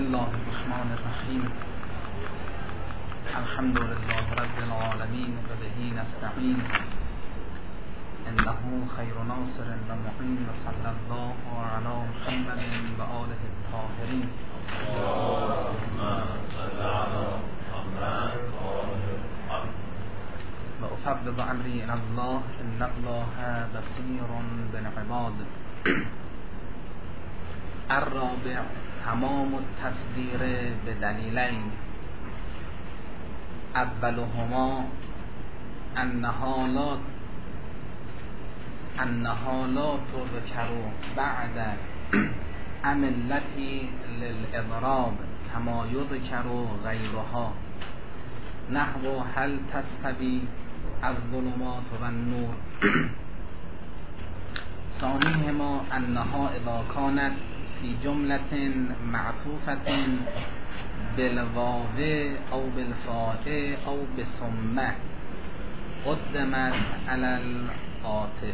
الله الرحمن الرحیم. الحمد لله رب العالمین و به نستعین. انه خیر ناصر و معین و صلی الله علی محمد و آله الطاهرین. و افوض امری الی الله ان الله بصیر بالعباد. الرابع تمام التصدیق بدلیلین. اولهما انها لا تذکر بعد املتی للاضراب کما یذکر غیرها، نحو هل تستوی الظلمات و النور. ثانیهما انها اذا كانت فی جملة معطوفة بالواو او بالفاء او بثمه قدمت علی العاطف.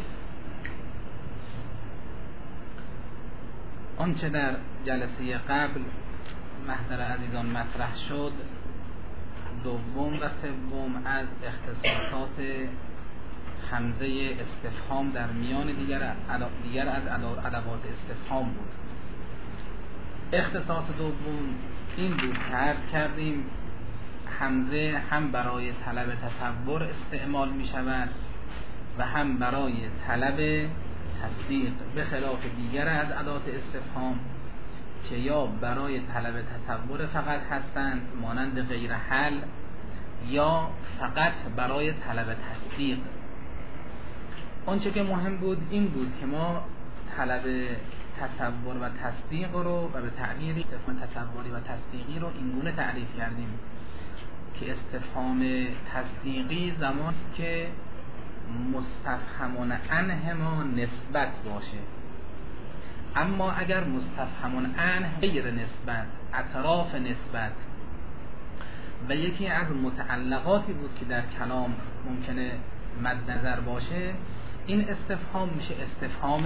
آنچه در جلسه قبل محضر عزیزان مطرح شد، دوم و سوم از اختصاصات همزه استفهام در میان دیگر از ادوات استفهام بود. اختصاص دوم این بود که عرض کردیم همزه هم برای طلب تصور استعمال می شود و هم برای طلب تصدیق، به خلاف دیگر از ادوات استفهام که یا برای طلب تصور فقط هستند مانند غیر حل، یا فقط برای طلب تصدیق. آنچه که مهم بود این بود که ما طلب تصور و تصدیق رو و به تعبیر استفهام تصوری و تصدیقی رو اینگونه تعریف کردیم که استفهام تصدیقی زمانی که مستفهمون عنه ما نسبت باشه، اما اگر مستفهمون عنه غیر نسبت، اطراف نسبت و یکی از متعلقاتی بود که در کلام ممکنه مد نظر باشه، این استفهام میشه استفهام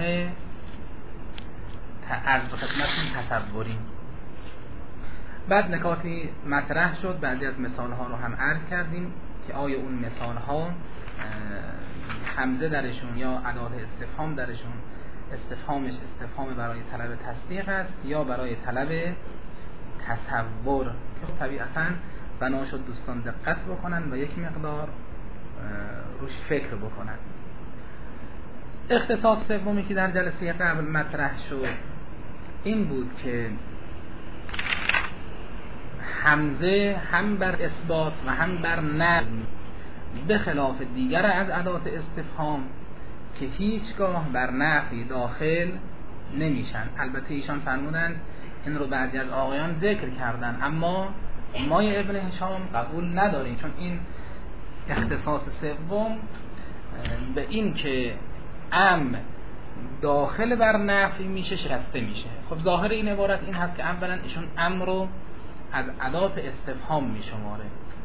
عرض خدمتتون تصوری. بعد نکاتی مطرح شد، بعضی از مثال ها رو هم عرض کردیم که آیا اون مثال ها همزه درشون یا ادوات استفهام درشون استفهامش استفهام برای طلب تصدیق است یا برای طلب تصور، که طبیعتاً بنا شد دوستان دقت بکنن و یک مقدار روش فکر بکنن. اختصاص سومی که در جلسه قبل مطرح شد این بود که همزه هم بر اثبات و هم بر نفی، به خلاف دیگر از ادوات استفهام که هیچگاه بر نفی داخل نمیشن. البته ایشان فرمودند این رو بعضی از آقایان ذکر کردن، اما مای ابن هشام قبول نداریم، چون این اختصاص سوم به این که داخل بر نفی میشه شکسته میشه. خب ظاهر این عبارت این هست که اولا ایشون رو از ادوات استفهام میشماره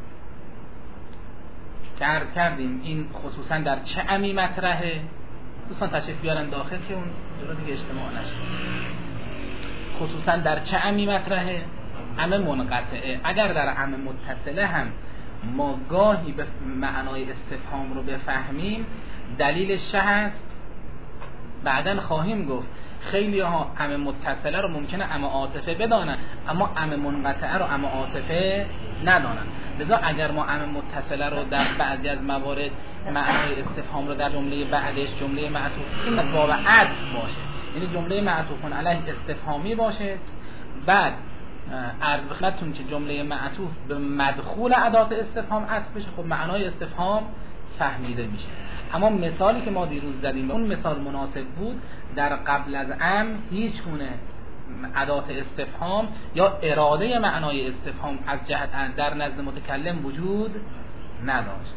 که عرض کردیم این خصوصا در چه امی مطرحه. دوستان تشریف بیارن داخل که اون جلو دیگه اجتماع نشه. خصوصا در چه امی مطرحه؟ ام منقطعه. اگر در ام متصله هم ما گاهی به معنای استفهام رو بفهمیم، دلیلش چه هست؟ بعدن خواهیم گفت. خیلی ها ام متصله رو ممکنه ام عاطفه بدانن، اما ام منقطعه رو ام عاطفه ندانن. لذا اگر ما ام متصله رو در بعضی از موارد معنای استفهام رو در جمله بعدش جمله معطوف این باب عطف باشه، یعنی جمله معطوف علیه استفهامی باشه، بعد عرض خدمتتون که جمله معطوف به مدخول ادات استفهام عطف بشه، خب معنای استفهام فهمیده میشه. اما مثالی که ما دیروز زدیم اون مثال مناسب بود، در قبل از ام هیچ گونه ادات استفهام یا اراده معنای استفهام از جهت در نزد متکلم وجود نداشت.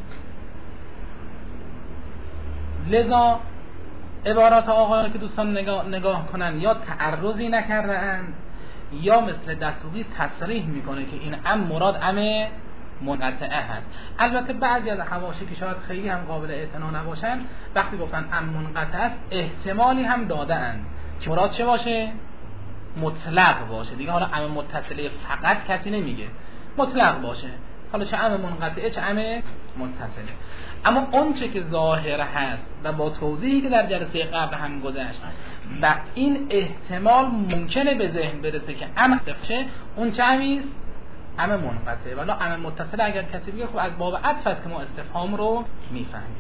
لذا عبارات آقایان که دوستان نگاه کنن یا تعرضی نکرده اند یا مثل دسوقی تصریح میکنه که این ام مراد ام منقطعه هست. البته بعضی از حواشی که شاید خیلی هم قابل اعتنا نباشن وقتی گفتن ام منقطعه است احتمالی هم داده اند که مراد چه باشه؟ مطلق باشه دیگه. حالا عمه متصله فقط کسی نمیگه، مطلق باشه، حالا چه عمه منقطعه چه عمه متصله. اما اون چه که ظاهر هست و با توضیحی که در جلسه قبل هم گذشت و این احتمال ممکنه به ذهن برسه که عمه شه، اون چه عمیست؟ عمه منقطعه. ولی عمه متصله اگر کسی بگه خب از باب عطف است که ما استفهام رو میفهمیم.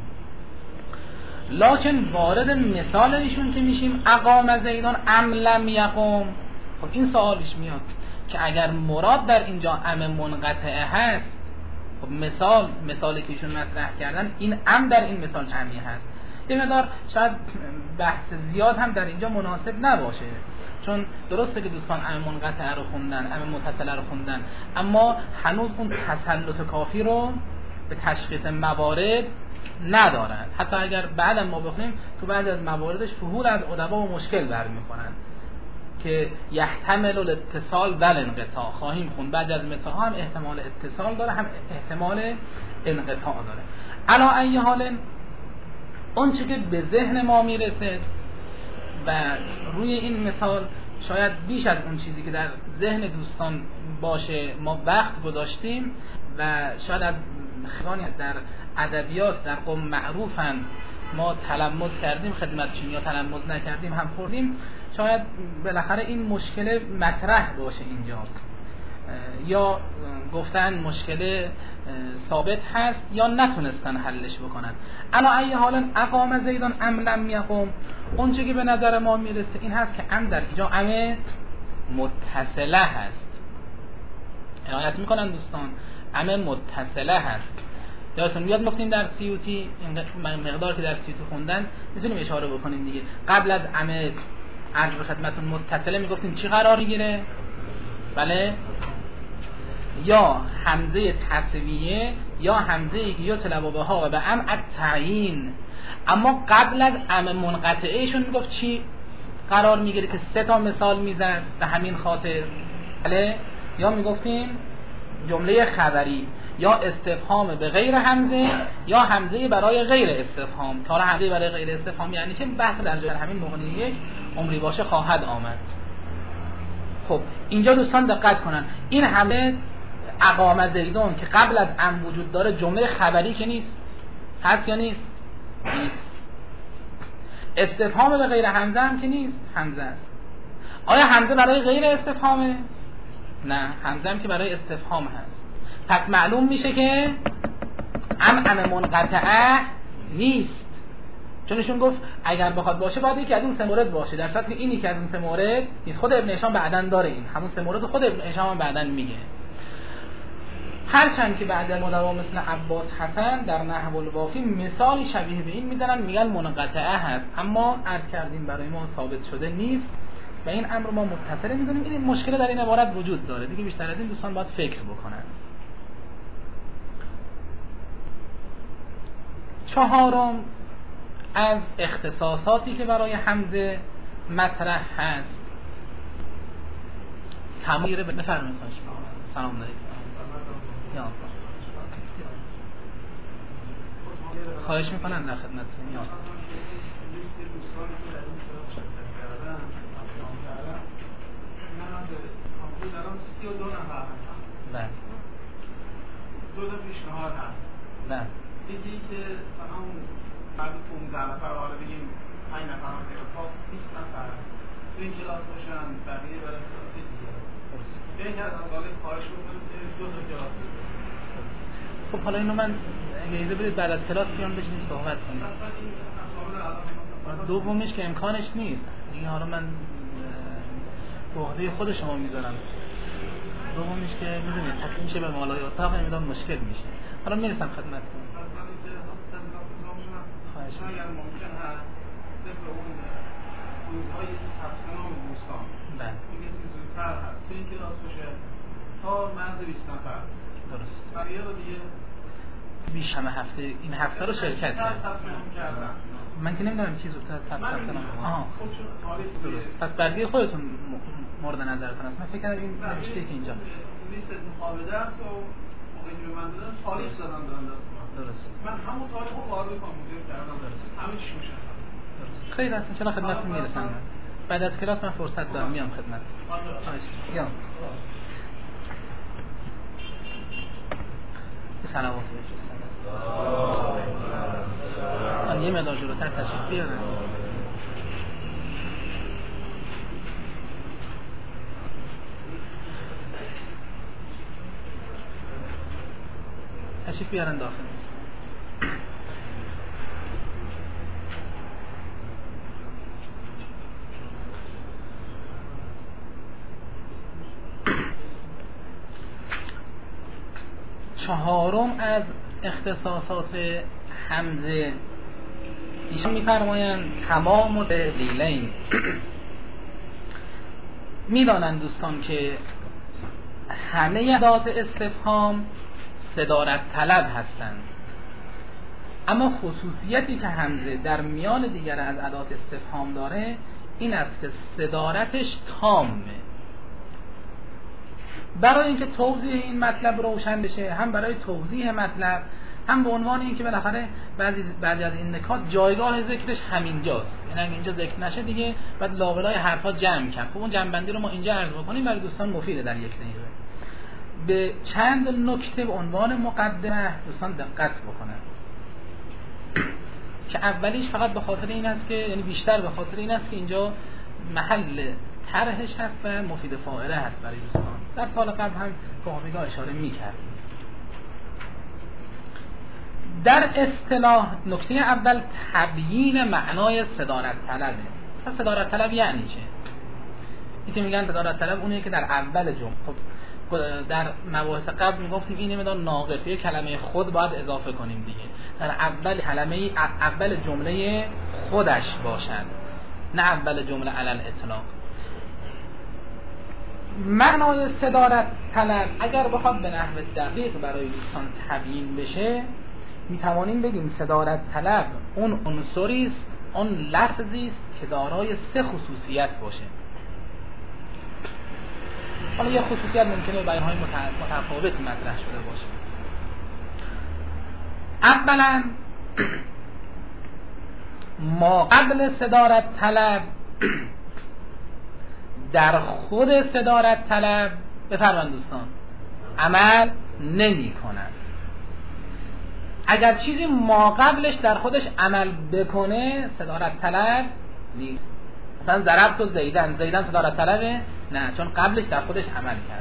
لکن وارد مثال ایشون که میشیم اقام زیدون ام لم یقم، خب این سوالش میاد که اگر مراد در اینجا ام منقطعه هست، خب مثالی که ایشون مطرح کردن این ام در این مثال چمی هست. یه مقدار شاید بحث زیاد هم در اینجا مناسب نباشه، چون درسته که دوستان ام منقطعه رو خوندن، ام متصله رو خوندن، اما هنوز اون تسلط کافی رو به تشخیص موارد ندارن. حتی اگر بعد ما بخونیم تو بعضی از مواردش فهول از ادبا و مشکل برمیخورن که یحتمل الاتصال و الانقطاع خواهیم خوند. بعد از مثال ها هم احتمال اتصال داره هم احتمال انقطاع داره. علا ای حال اون چه که به ذهن ما میرسه و روی این مثال شاید بیش از اون چیزی که در ذهن دوستان باشه ما وقت گذاشتیم و شاید از خیلی در ادبیات در قوم معروفن ما تلمذ کردیم خدمتشون یا تلمذ نکردیم هم خوردیم، شاید بالاخره این مشکل مطرح باشه اینجا، یا گفتن مشکل ثابت هست یا نتونستن حلش بکنن. الا ای حال اقام زیدان ام لم یقم، اون چه که به نظر ما میرسه این هست که ام در اینجا ام متصله هست. عنایت میکنن دوستان، ام متصله هست. یادتون میاد گفتیم در سیوطی مقدار که در سیوطی خوندن میتونیم اشاره بکنیم دیگه. قبل از ام عرض به خدمتون متصله میگفتیم چی قرار میگیره؟ بله، یا همزه تسویه یا همزه که یطلب بها و به ام التعیین. اما قبل از ام منقطعهشون میگفت چی قرار میگیره که 3 تا مثال میزد به همین خاطر. بله، یا میگفتیم جمله خبری یا استفهام به غیر همزه یا همزه برای غیر استفهام. حالا همزه برای غیر استفهام یعنی چه؟ بحث در جای همین مغنی یک عمری باشه خواهد آمد. خب اینجا دوستان دقت کنن، این همه اقامه زیدون که قبل از ام وجود داره جمله خبری که نیست، هست یا نیست؟ نیست. استفهام به غیر همزه هم که نیست، همزه است. آیا همزه برای غیر استفهامه؟ نه، همزه هم که برای استفهام هست. پس معلوم میشه که ام منقطعه نیست، چونشون گفت اگر بخواد باشه باید یکی از اون 3 مورد باشه، در صورتی که اینی که از اون 3 مورد نیست. خود ابن هشام بعداً داره این همون 3 مورد خود ابن هشام هم بعداً میگه. هرچند که بعد از مدرا مثل عباس حسن در نحو الوافی مثالی شبیه به این میزنن، میگن منقطعه هست، اما عرض کردیم برای ما ثابت شده نیست و این امر ما متصل میدونیم. این مشکل در این عبارت وجود داره دیگه، بیشتر از این دوستان باید فکر بکنن. 4 از اختصاصاتی که برای حمزه مطرح هست تمایل به بفرمایید. سلام علیکم. خواهش میکنم در خدمتتون. یا بله، 2 تا پیشنهاد هست. بله، یکی که مثلا بعضی 15 نفر حالا بگیم 5 نفر هم خب 20 نفر تو این کلاس باشن، بقیه برای کلاس دیگه. یکی از مسائل خواهش می‌کنم که 2 تا کلاس بگیریم. خب حالا اینو من اجازه بدید بعد از کلاس بیام بشینیم صحبت کنیم. دومیش که امکانش نیست دیگه، حالا من به عهده خود شما میذارم. دومیش که میدونید تکلیف میشه به مالای اتاق، نمیدونم مشکل میشه. حالا میرسم خدمتتون. خواهش می‌کنم. اگر ممکن هست طبق اون روزهای ثبت نام دوستان بله این چیزی زودتر هست تو این کلاس باشه تا مرز 20 نفر. درست. بقیه رو دیگه بیش همه هفته این هفته رو شرکت کردم. من که نمیدونم چی زودتر ثبت نام. آها خب چون تاریخ درست. پس بقیه خودتون مورد نظرتون است. من فکر کردم این نوشته که اینجا لیست مقابله است و موقعی که من دادم تاریخ زدم دارم دست من. درست. من همون تاریخ رو وارد کامپیوتر کردم. همه چی میشه. درست. خیلی راست ان شاء الله خدمتتون میرسم. بعد از کلاس من فرصت دارم میام خدمت. یا سلامات باشید. یه مقدار جلوتر تشریف بیارن. تشریف بیارن داخل. چهارم از اختصاصات حمزه ایشون میفرمایند تمام دلیلین. میدانند دوستان که همه ادوات استفهام صدارت طلب هستند، اما خصوصیتی که حمزه در میان دیگر از ادوات استفهام داره این است که صدارتش تامه. برای اینکه توضیح این مطلب روشن بشه، هم برای توضیح مطلب، هم به عنوان اینکه بالاخره بعضی از این نکات جایگاه ذکرش همینجاست، یعنی اگه اینجا ذکر نشه دیگه بعد لابلای حرفا جمع کرد. خب اون جمع‌بندی رو ما اینجا عرض بکنیم برای دوستان مفیده در یک دقیقه. به چند نکته به عنوان مقدمه دوستان دقت بکنن که اولیش فقط به خاطر این است که یعنی بیشتر به خاطر این است که اینجا محل طرحش هست و مفید فائده هست برای دوستان. در سال قبل هم گاهی اشاره می‌کرد. در اصطلاح نکته اول تبیین معنای صدارت طلبه. صدارت طلب یعنی چه؟ این که میگن صدارت طلب اونه که در اول جمله، خب در مباحث قبل میگفتیم این مقدار ناقصه کلمه خود باید اضافه کنیم دیگه، در اول جمله خودش باشد، نه اول جمله علل اطلاق. معنای صدارت طلب اگر بخواد به نحو دقیق برای دوستان تبیین بشه، میتوانیم بگیم صدارت طلب اون عنصری است، اون لفظی است که دارای 3 خصوصیت باشه. حالا یه خصوصیت ممکنه بیان‌های متفاوتی مطرح شده باشه. اولا ما قبل صدارت طلب در خود صدارت طلب بفرمایید دوستان عمل نمی کند. اگر چیزی ما قبلش در خودش عمل بکنه صدارت طلب نیست. مثلا ضربت زیدن صدارت طلبه؟ نه، چون قبلش در خودش عمل کرد.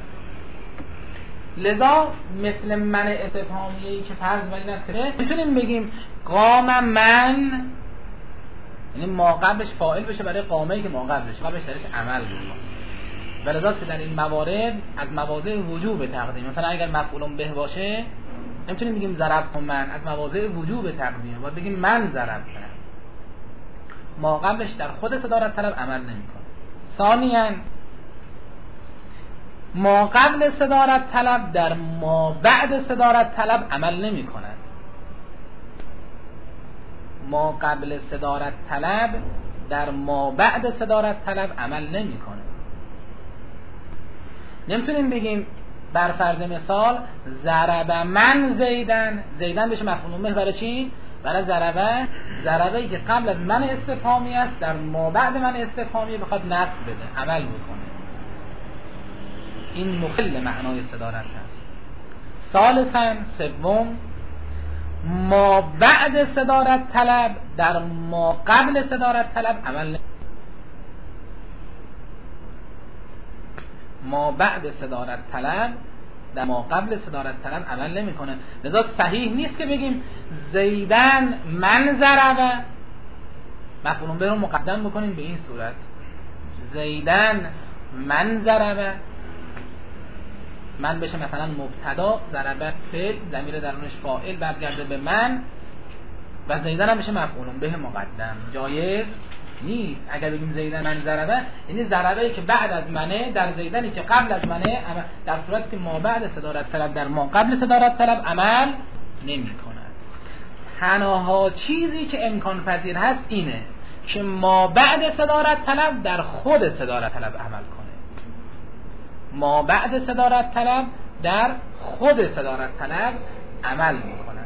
لذا مثل من استفهامیه‌ای که فرض بر این است که میتونیم بگیم قام من، یعنی ما قبلش فاعل بشه برای قامه‌ای که ما قبلش درش عمل بکنه. ولذاست که در این موارد از مواضع وجوب تقدیم، مثلا اگر مفعول به باشه نمیتونیم بگیم ضربت من، از مواضع وجوب تقدیم باید بگیم من ضربتم. ما قبلش در خود صدارت طلب عمل نمیکنه. ثانیاً ما قبل صدارت طلب در ما بعد صدارت طلب عمل نمی کند. ما قبل صدارت طلب در ما بعد صدارت طلب عمل نمی کنه. نمیتونیم بگیم بر فرض مثال ضرب من زیدن بشه مفعول به برای چی؟ برای ضربه‌ای که قبل از من استفهامی است در ما بعد من استفهامی بخواد نصب بده، عمل بکنه. این مخل معنای صدارت هست. ثالثاً سوم ما بعد صدارت طلب در ما قبل صدارت طلب عمل ما بعد صدارت طلب در ما قبل صدارت طلب عمل نمیکنه. لذا صحیح نیست که بگیم زیدن من ضربه مفعول به رو مقدم بکنیم به این صورت، زیدن من ضربه، من بشه مثلا مبتدا، ضربه فعل، ضمیر درونش فاعل برگرده به من و زیدن هم بشه مفعول به مقدم. جایز نیست. اگر بگیم زیدن من ضربه یعنی ضربه‌ای که بعد از منه در زیدنی که قبل از منه، در صورتی که ما بعد صدارت طلب در ما قبل صدارت طلب عمل نمی کند. تنها چیزی که امکان پذیر هست اینه که ما بعد صدارت طلب در خود صدارت طلب عمل کنه. ما بعد صدارت طلب در خود صدارت طلب عمل میکند.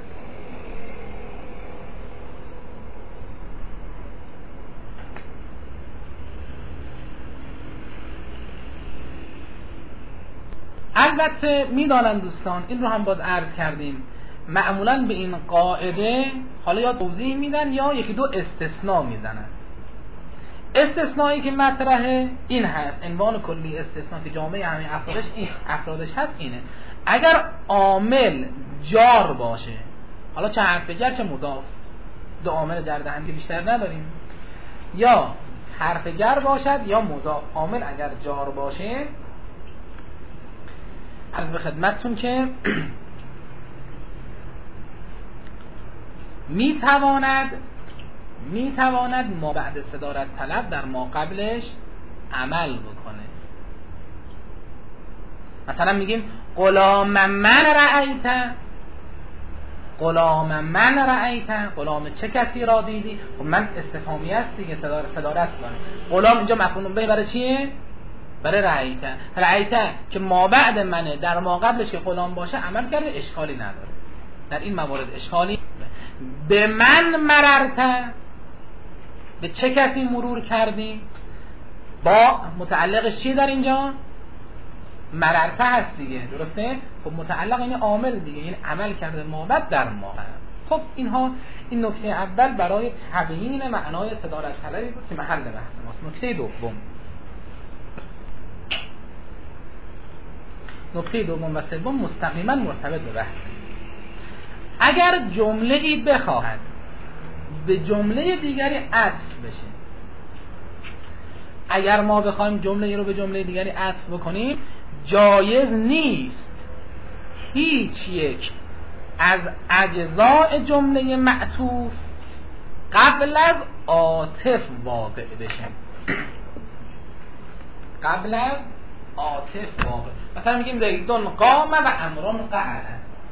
البته میدانن دوستان، این رو هم باز عرض کردیم، معمولا به این قاعده حالا یا توضیح میدن یا یکی دو استثناء میزنن. استثنایی که مطرحه این هست، عنوان کلی استثناء که جامعه همه افرادش هست اینه: اگر عامل جار باشه، حالا چه حرف جر چه مضاف، دو عامل جر هم که بیشتر نداریم، یا حرف جر باشد یا مضاف، عامل اگر جار باشه، عرض به خدمتتون که میتواند ما بعد صدارت طلب در ما قبلش عمل بکنه. مثلا میگیم غلام من رأیت، غلام من رأیت، غلام چه کسی را دیدی؟ خب من استفهامی است دیگه، صدارت کنه. غلام اینجا مفعول به برای چیه؟ برای رأیت. رأیت که ما بعد منه، در ما قبلش که غلام باشه عمل کرده، اشکالی نداره. در این موارد اشکالی. به من مررت، به چه کسی مرور کردی؟ با متعلقش چیه در اینجا؟ مررت هست دیگه، درسته؟ خب متعلق این عامل دیگه، این عمل کرده ما بعد در ما. خب اینها، این نکته اول برای تبیین معنای صدارت طلبی بود که محل بحث ماست. نکته دوم و سوم مستقیما مرتبط به بحث. اگر جمله ای بخواهد به جمله دیگری عطف بشه، اگر ما بخوایم جمله ای رو به جمله دیگری عطف بکنیم، جایز نیست هیچ یک از اجزاء جمله معطوف قبل از عاطف واقع بشه. قبل از عاطف واقع. مثلا میگیم زیدون قام و امرون قعد.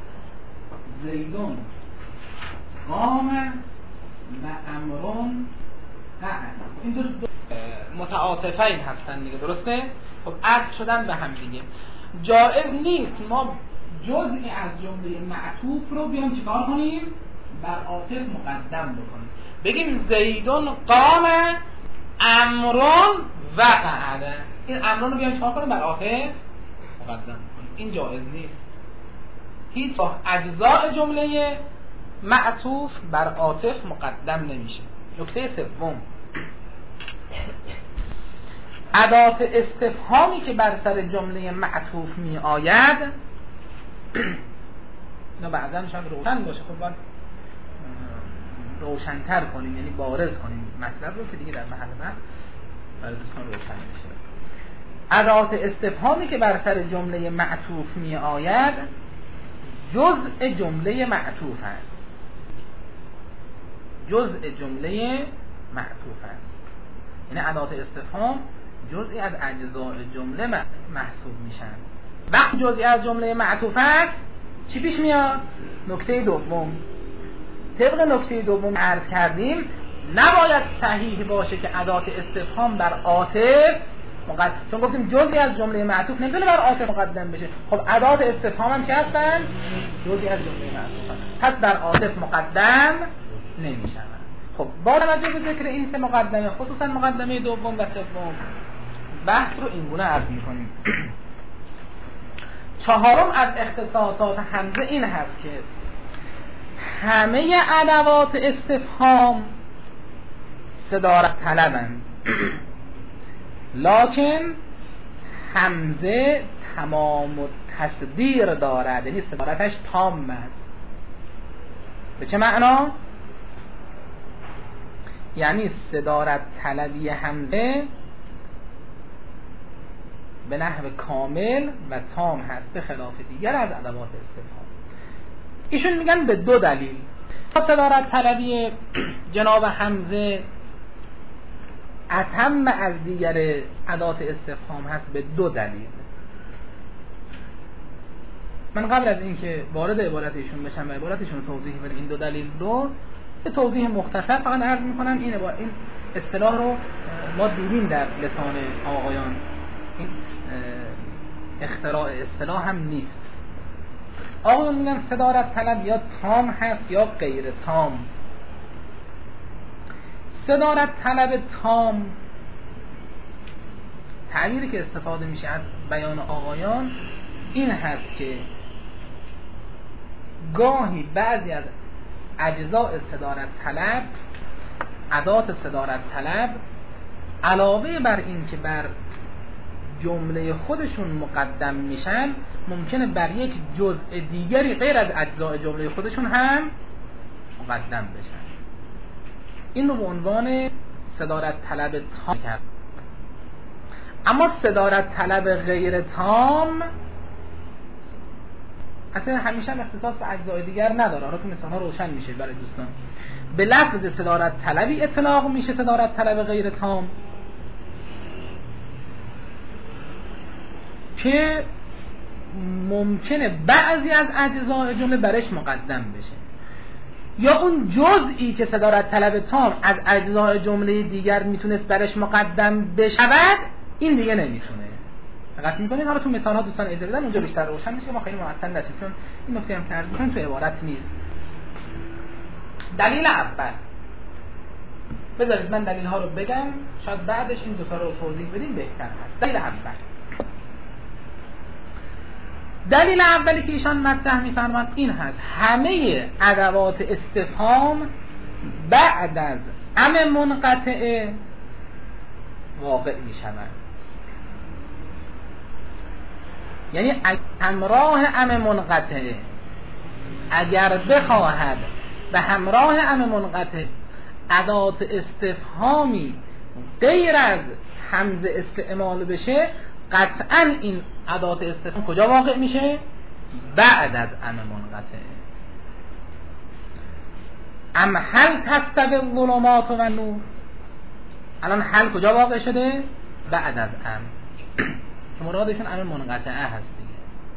زیدون قام و امرون قعد. این دو متعاطفین هستن دیگه، درسته؟ خب عطف شدن به هم دیگه. جایز نیست ما جزئی از جمله معطوف رو بیام چیکار کنیم؟ بر عاطف مقدم بکنیم. بگیم زیدون قام امرون و قعد. این امرون رو بیام چیکار کنیم؟ بر عاطف مقدم بکنیم. این جایز نیست. هیچ اجزاء جمله معطوف بر عاطف مقدم نمیشه. نکته سوم، ادات استفهامی که بر سر جمله معطوف می آید، اینا بعضا شاید روشن باشه، خب باید روشن‌تر کنیم، یعنی بارز کنیم مطلب رو که دیگه در محل بحث برای دوستان روشن بشه. ادات استفهامی که بر سر جمله معطوف می آید جزء جمله معطوف است. جزء جمله معطوف است. یعنی ادات استفهام جزئی از اجزاء جمله محسوب میشن. وقتی جزئی از جمله معطوف است چی پیش میاد؟ نکته دوم. طبق نکته دوم عرض کردیم نباید صحیح باشه که ادات استفهام بر عاطف مقدم، چون گفتیم جزئی از جمله معطوف نمیتونه بر عاطف مقدم بشه. خب ادات استفهام هم چی هستن؟ جزئی از جمله معطوف هستن، پس بر عاطف مقدم نمیشن. خب با توجه به ذکر این سه مقدمه، خصوصا مقدمه دوم و سوم، بحث رو اینگونه عرض می‌کنیم. چهارم از اختصاصات حمزه این هست که همه ادوات استفهام صدارت طلبند، لکن حمزه تمام التصدیر دارد، یعنی صدارتش تام است. به چه معنا؟ یعنی صدارت طلبی حمزه به نحو کامل و تام هست، به خلاف دیگر از ادوات استفهام. ایشون میگن به دو دلیل. صدارت طلبی جناب حمزه اتم از دیگر ادوات استفهام هست به دو دلیل. من قبل از اینکه وارد عبارت ایشون بشم و عبارتشون توضیح بدم این دو دلیل رو به توضیح مختصر فقط عرض میکنم. این اصطلاح رو ما دیدیم در لسان آقایان، این اختراع اصطلاح هم نیست. آقایان میگن صدارت طلب یا تام هست یا غیر تام. صدارت طلب تام تعبیری که استفاده میشه از بیان آقایان این هست که گاهی بعضی از اجزاء صدارت طلب، ادات صدارت طلب، علاوه بر این که بر جمله خودشون مقدم میشن، ممکنه بر یک جزء دیگری غیر از اجزاء جمله خودشون هم مقدم بشن. این رو به عنوان صدارت طلب تام کرد. اما صدارت طلب غیر تام اصلا همیشه هم اختصاص به اجزای دیگر نداره. حالا تو مثال ها روشن میشه برای دوستان. به لفظ صدارت طلبی اطلاق میشه صدارت طلب غیر تام که ممکنه بعضی از اجزای جمله برش مقدم بشه، یا اون جزئی که صدارت طلب تام از اجزای جمله دیگر میتونست برش مقدم بشود، این دیگه نمیتونه. دقت میکنید؟ حالا تو مثال ها دوستان اجازه بدن اونجا بیشتر روشن میشه، ما خیلی معطل نشیم چون این نکته هم که عرض می‌کنم تو عبارت نیست. دلیل اول، بذارید من دلیل ها رو بگم، شاید بعدش این دو تا رو توضیح بدیم بهتر هست. دلیل اولی که ایشان مطرح می‌فرمایند این هست: همه ادوات استفهام بعد از ام منقطعه واقع می‌شوند. یعنی همراه ام منقطعه اگر بخواهد به همراه ام منقطعه ادات استفهامی غیر از همزه استعمال بشه، قطعا این ادات استفهام کجا واقع میشه؟ بعد از ام منقطعه. ام هل تستوی الظلمات و النور، الان هل کجا واقع شده؟ بعد از ام که مرادشون ام منقطعه هست دیگه.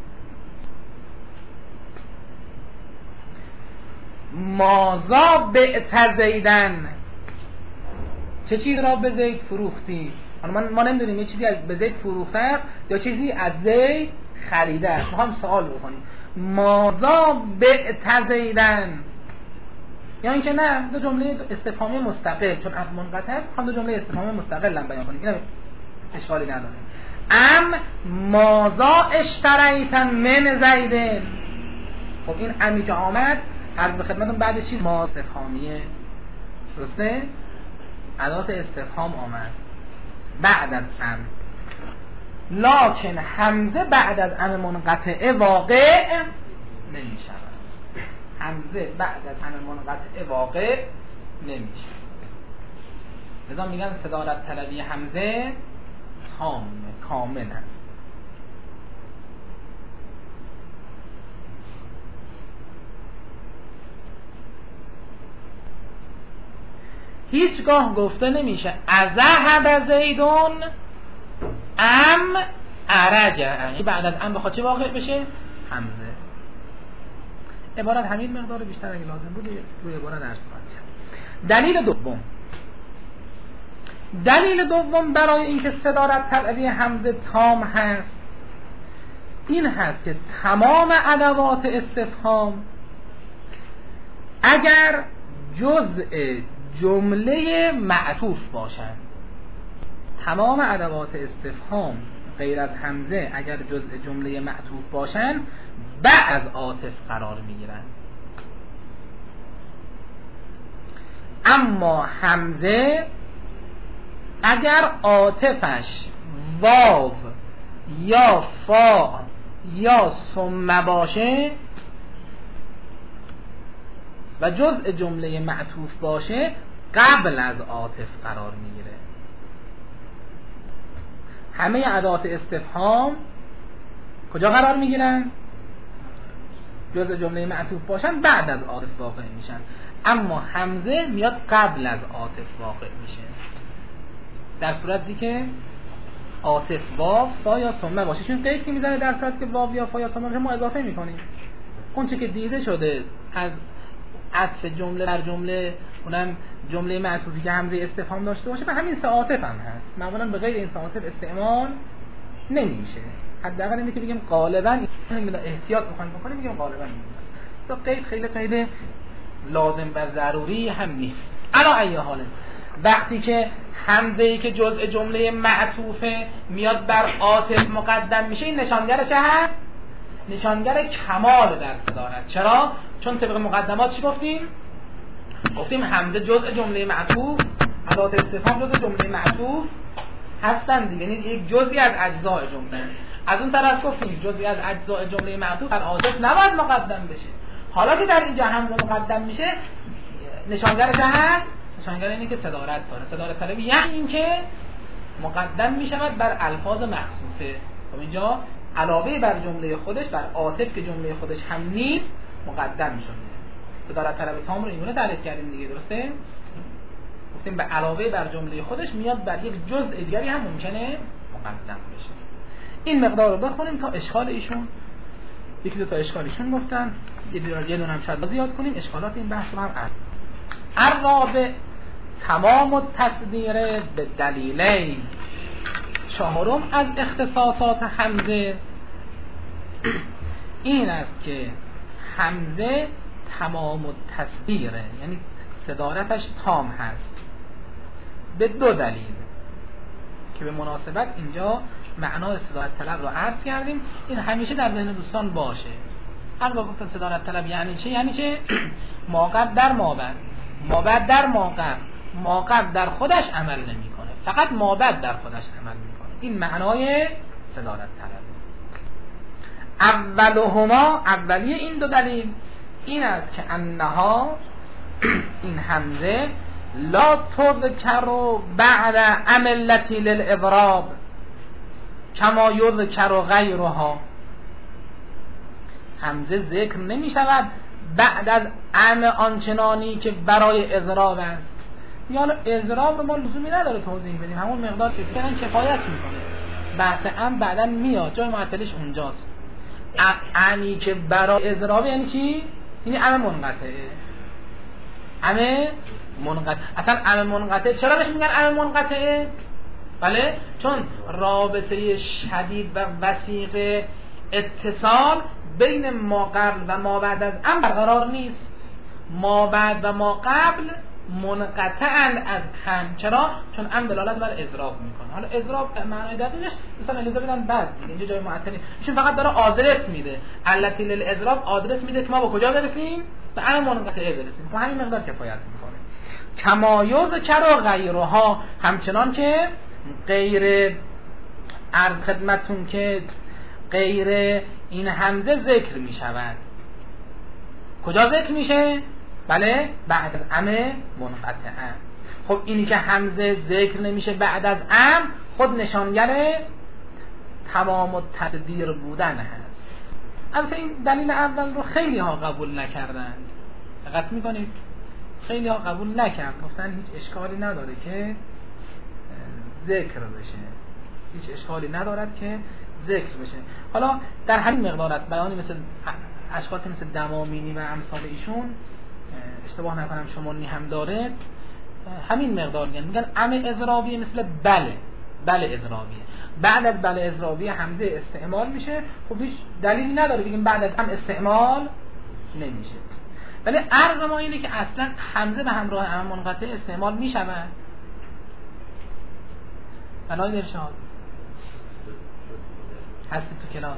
مازا بعتزیدن، چه چیز را به زید فروختی؟ ما نمیدونیم یه چیزی از به زید فروخته یا چیزی از زید خریده است. ما هم سوال بکنیم مازا بعتزیدن، یا اینکه نه دو جمله استفهامی مستقل، چون ام منقطع است هم دو جمله استفهامی مستقل هم بیان کنیم، این اشکالی نداره. ام مازا اشتریت من زید، خب این امی که آمد عرض به خدمتون بعدش چیز ما استفهامیه، درسته؟ ادات استفهام آمد بعد از ام، لکن همزه بعد از ام منقطعه واقع نمی شود. همزه بعد از ام منقطعه واقع نمی شود. لذا میگن صدارت طلبی همزه تام کامل است. هیچگاه گفته نمیشه اذهب زیدون ام ارجع، بعد از ام بخواد چه واقع بشه؟ همزه. عبارت همین مقدار، بیشتر اگه لازم بود روی عبارت درس خواهد کرد. دلیل دوم برای اینکه صدارت طلبی همزه تام هست این هست که تمام ادوات استفهام اگر جزء جمله معطوف باشند، تمام ادوات استفهام غیر از همزه اگر جزء جمله معطوف باشند بعد از عاطف قرار میگیرند. اما همزه اگر عاطفش واو یا فا یا ثم باشه و جزء جمله معطوف باشه قبل از عاطف قرار میگیره. همه ادوات استفهام کجا قرار میگیرن؟ جزء جمله معطوف باشن بعد از عاطف واقع میشن، اما همزه میاد قبل از عاطف واقع میشه. در صورتی که عاطف واو فا یا ثم باشه، چون قید که میزنه در صورتی که واو یا فا یا ثم باشه ما اضافه میکنیم. اون چه که دیده شده از عطف جمله در جمله، اونم جمله معطوفی که همزه استفهام داشته باشه و همین سه عاطف هم هست، معمولا به غیر این سه عاطف استعمال نمیشه. حداقل اینه که بگیم غالبا احتیاط بخوایم بکنیم میگیم غالبا تو قید خیلی قید لازم و ضروری هم نیست. علا ای حاله وقتی که همزه‌ای که جزء جمله معطوفه میاد بر عاطف مقدم میشه، این نشانگر چه هست؟ نشانگر کمال در صدارت. چرا؟ چون طبق مقدمات چی گفتیم؟ گفتیم حمزه جزء جمله معطوف، ادات استفهام جزء جمله معطوف هستن دیگه، یعنی یک جزئی از اجزای جمله. از اون طرف گفتیم جزئی از اجزای جمله معطوف بر عاطف نباید مقدم بشه. حالا که در اینجا حمزه مقدم میشه، نشانگر چه هست؟ نشانگر اینه که صدارت داره. صدارت طلبی یعنی این که مقدم میشود بر الفاظ مخصوصه. خب اینجا علاوه بر جمله خودش بر عاطف که جمله خودش هم نیست مقدم میشه. صدارت طلب تام رو اینگونه تعریف کردیم دیگه، درسته؟ گفتیم به علاوه بر جمله خودش میاد بر یک جزء دیگری هم ممکنه مقدم بشه. این مقدار رو بخونیم تا اشکال ایشون، یکی دو تا اشکال ایشون گفتن، یه دونه هم شاید زیاد کنیم اشکالات این بحث رو هم الرابع تمام التصدیر به دلیلین. چهارم از اختصاصات حمزه این است که حمزه تمام التصدیره، یعنی صدارتش تام هست به دو دلیل که به مناسبت اینجا معنای صدارت طلب رو عرض کردیم. این همیشه در ذهن دوستان باشه. هر وقت گفتن صدارت طلب یعنی چه؟ یعنی چه؟ ماقبل در مابعد، مابعد در ماقبل، ماقبل در خودش عمل نمیکنه، فقط مابعد در خودش عمل میکنه. این معنای صدارت طلب. اولهما، اولیه این دو دلیل این است که انها، این حمزه لا تذکر بعد عملتی للاضراب کما یذکر غیرها. حمزه ذکر نمی شود بعد از عم آنچنانی که برای اضراب است. یا اضراب رو ما لزومی نداره توضیح بدیم، همون مقدار فکرن کفایت میکنه. بحث عم بعداً میاد، جای معطلش اونجاست. عمی که برای اضراب یعنی چی؟ یعنی عم منقطعه. عم منقطع. اصلا عم منقطع چرا بهش میگن عم منقطعه؟ بله، چون رابطه شدید و وثیق اتصال بین ما قبل و ما بعد از عم برقرار نیست. ما بعد و ما قبل منقطعاً از هم. چرا؟ چون عم دلالت بر اضراب میکنه. حالا اضراب معنای دقیقش مثلا اجازه بدن بعد دیگه، اینجا جای معطلی، ایشون فقط داره آدرس میده. علتی للاضراب آدرس میده که ما به کجا برسیم؟ به عم منقطعه برسیم. خب همین مقدار کفایت میکنه. کما یذکر غیرها، همچنان که غیر عرض خدمتون که غیر این حمزه ذکر می شود. کجا ذکر میشه؟ بله، بعد از عم منقطعه. خب اینی که حمزه ذکر نمیشه بعد از عم خود نشانگر تمام التقدیر بودن هست. البته این دلیل اول رو خیلی ها قبول نکردن. دقت میکنید؟ خیلی ها قبول نکرد، گفتن هیچ اشکالی نداره که ذکر بشه، هیچ اشکالی ندارد که ذکر بشه. حالا در همین مقدار است بیانی مثل اشخاصی مثل دمامینی و امثال ایشون، اشتباه نکنم شمونی هم داره، همین مقدار میگن عم اضرابیه مثل بله، بله اضرابیه. بعد از بله اضرابیه حمزه استعمال میشه. خب هیچ دلیلی نداره بگیم بعد از عم استعمال نمیشه. ولی عرض ما اینه که اصلا حمزه به همراه عم منقطع استعمال میشود. بلای ارشاد هستی تو کلاس.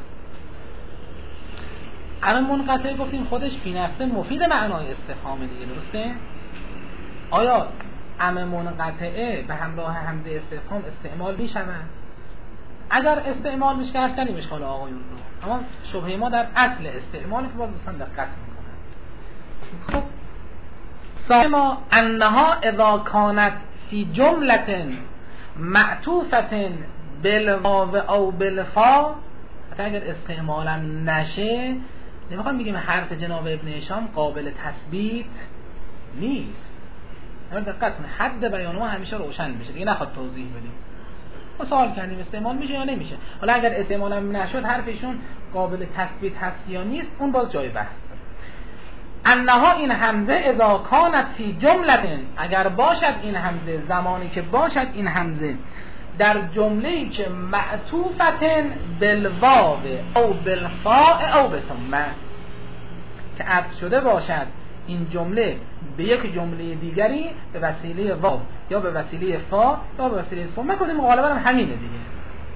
عم منقطع گفتیم خودش بی نفسه مفید معنای استفهام دیگه، درسته؟ آیا عم منقطعه به همراه حمزه استفهام استعمال میشود؟ اگر استعمال میشه که کردیم اشکال آقایون رو، اما شبهه ما در اصل استعمال که باز دوستان دقت میکنن. خب ساما انها اذا کانت فی جملة معطوفة بالواو او بالفا، حتی اگر استعمالم نشه نمیخوام بگیم حرف جناب ابن هشام قابل تثبیت نیست. دقت کنید، حد بیان ما همیشه روشن بشه دیگه، نخواد توضیح بدیم. ما سوال کردیم استعمال میشه یا نمیشه. حالا اگر استعمالم نشد حرفشون قابل تثبیت هست یا نیست، اون باز جای بحث داره. انها این حمزه اذا کانت فی جمله، اگر باشد این حمزه، زمانی که باشد این حمزه در جمله‌ای که معطوفة بالواو او بالفاء او بثم، که عطف شده باشد این جمله به یک جمله دیگری به وسیله واو یا به وسیله فا یا به وسیله ثم، کنیم غالبا هم همینه دیگه.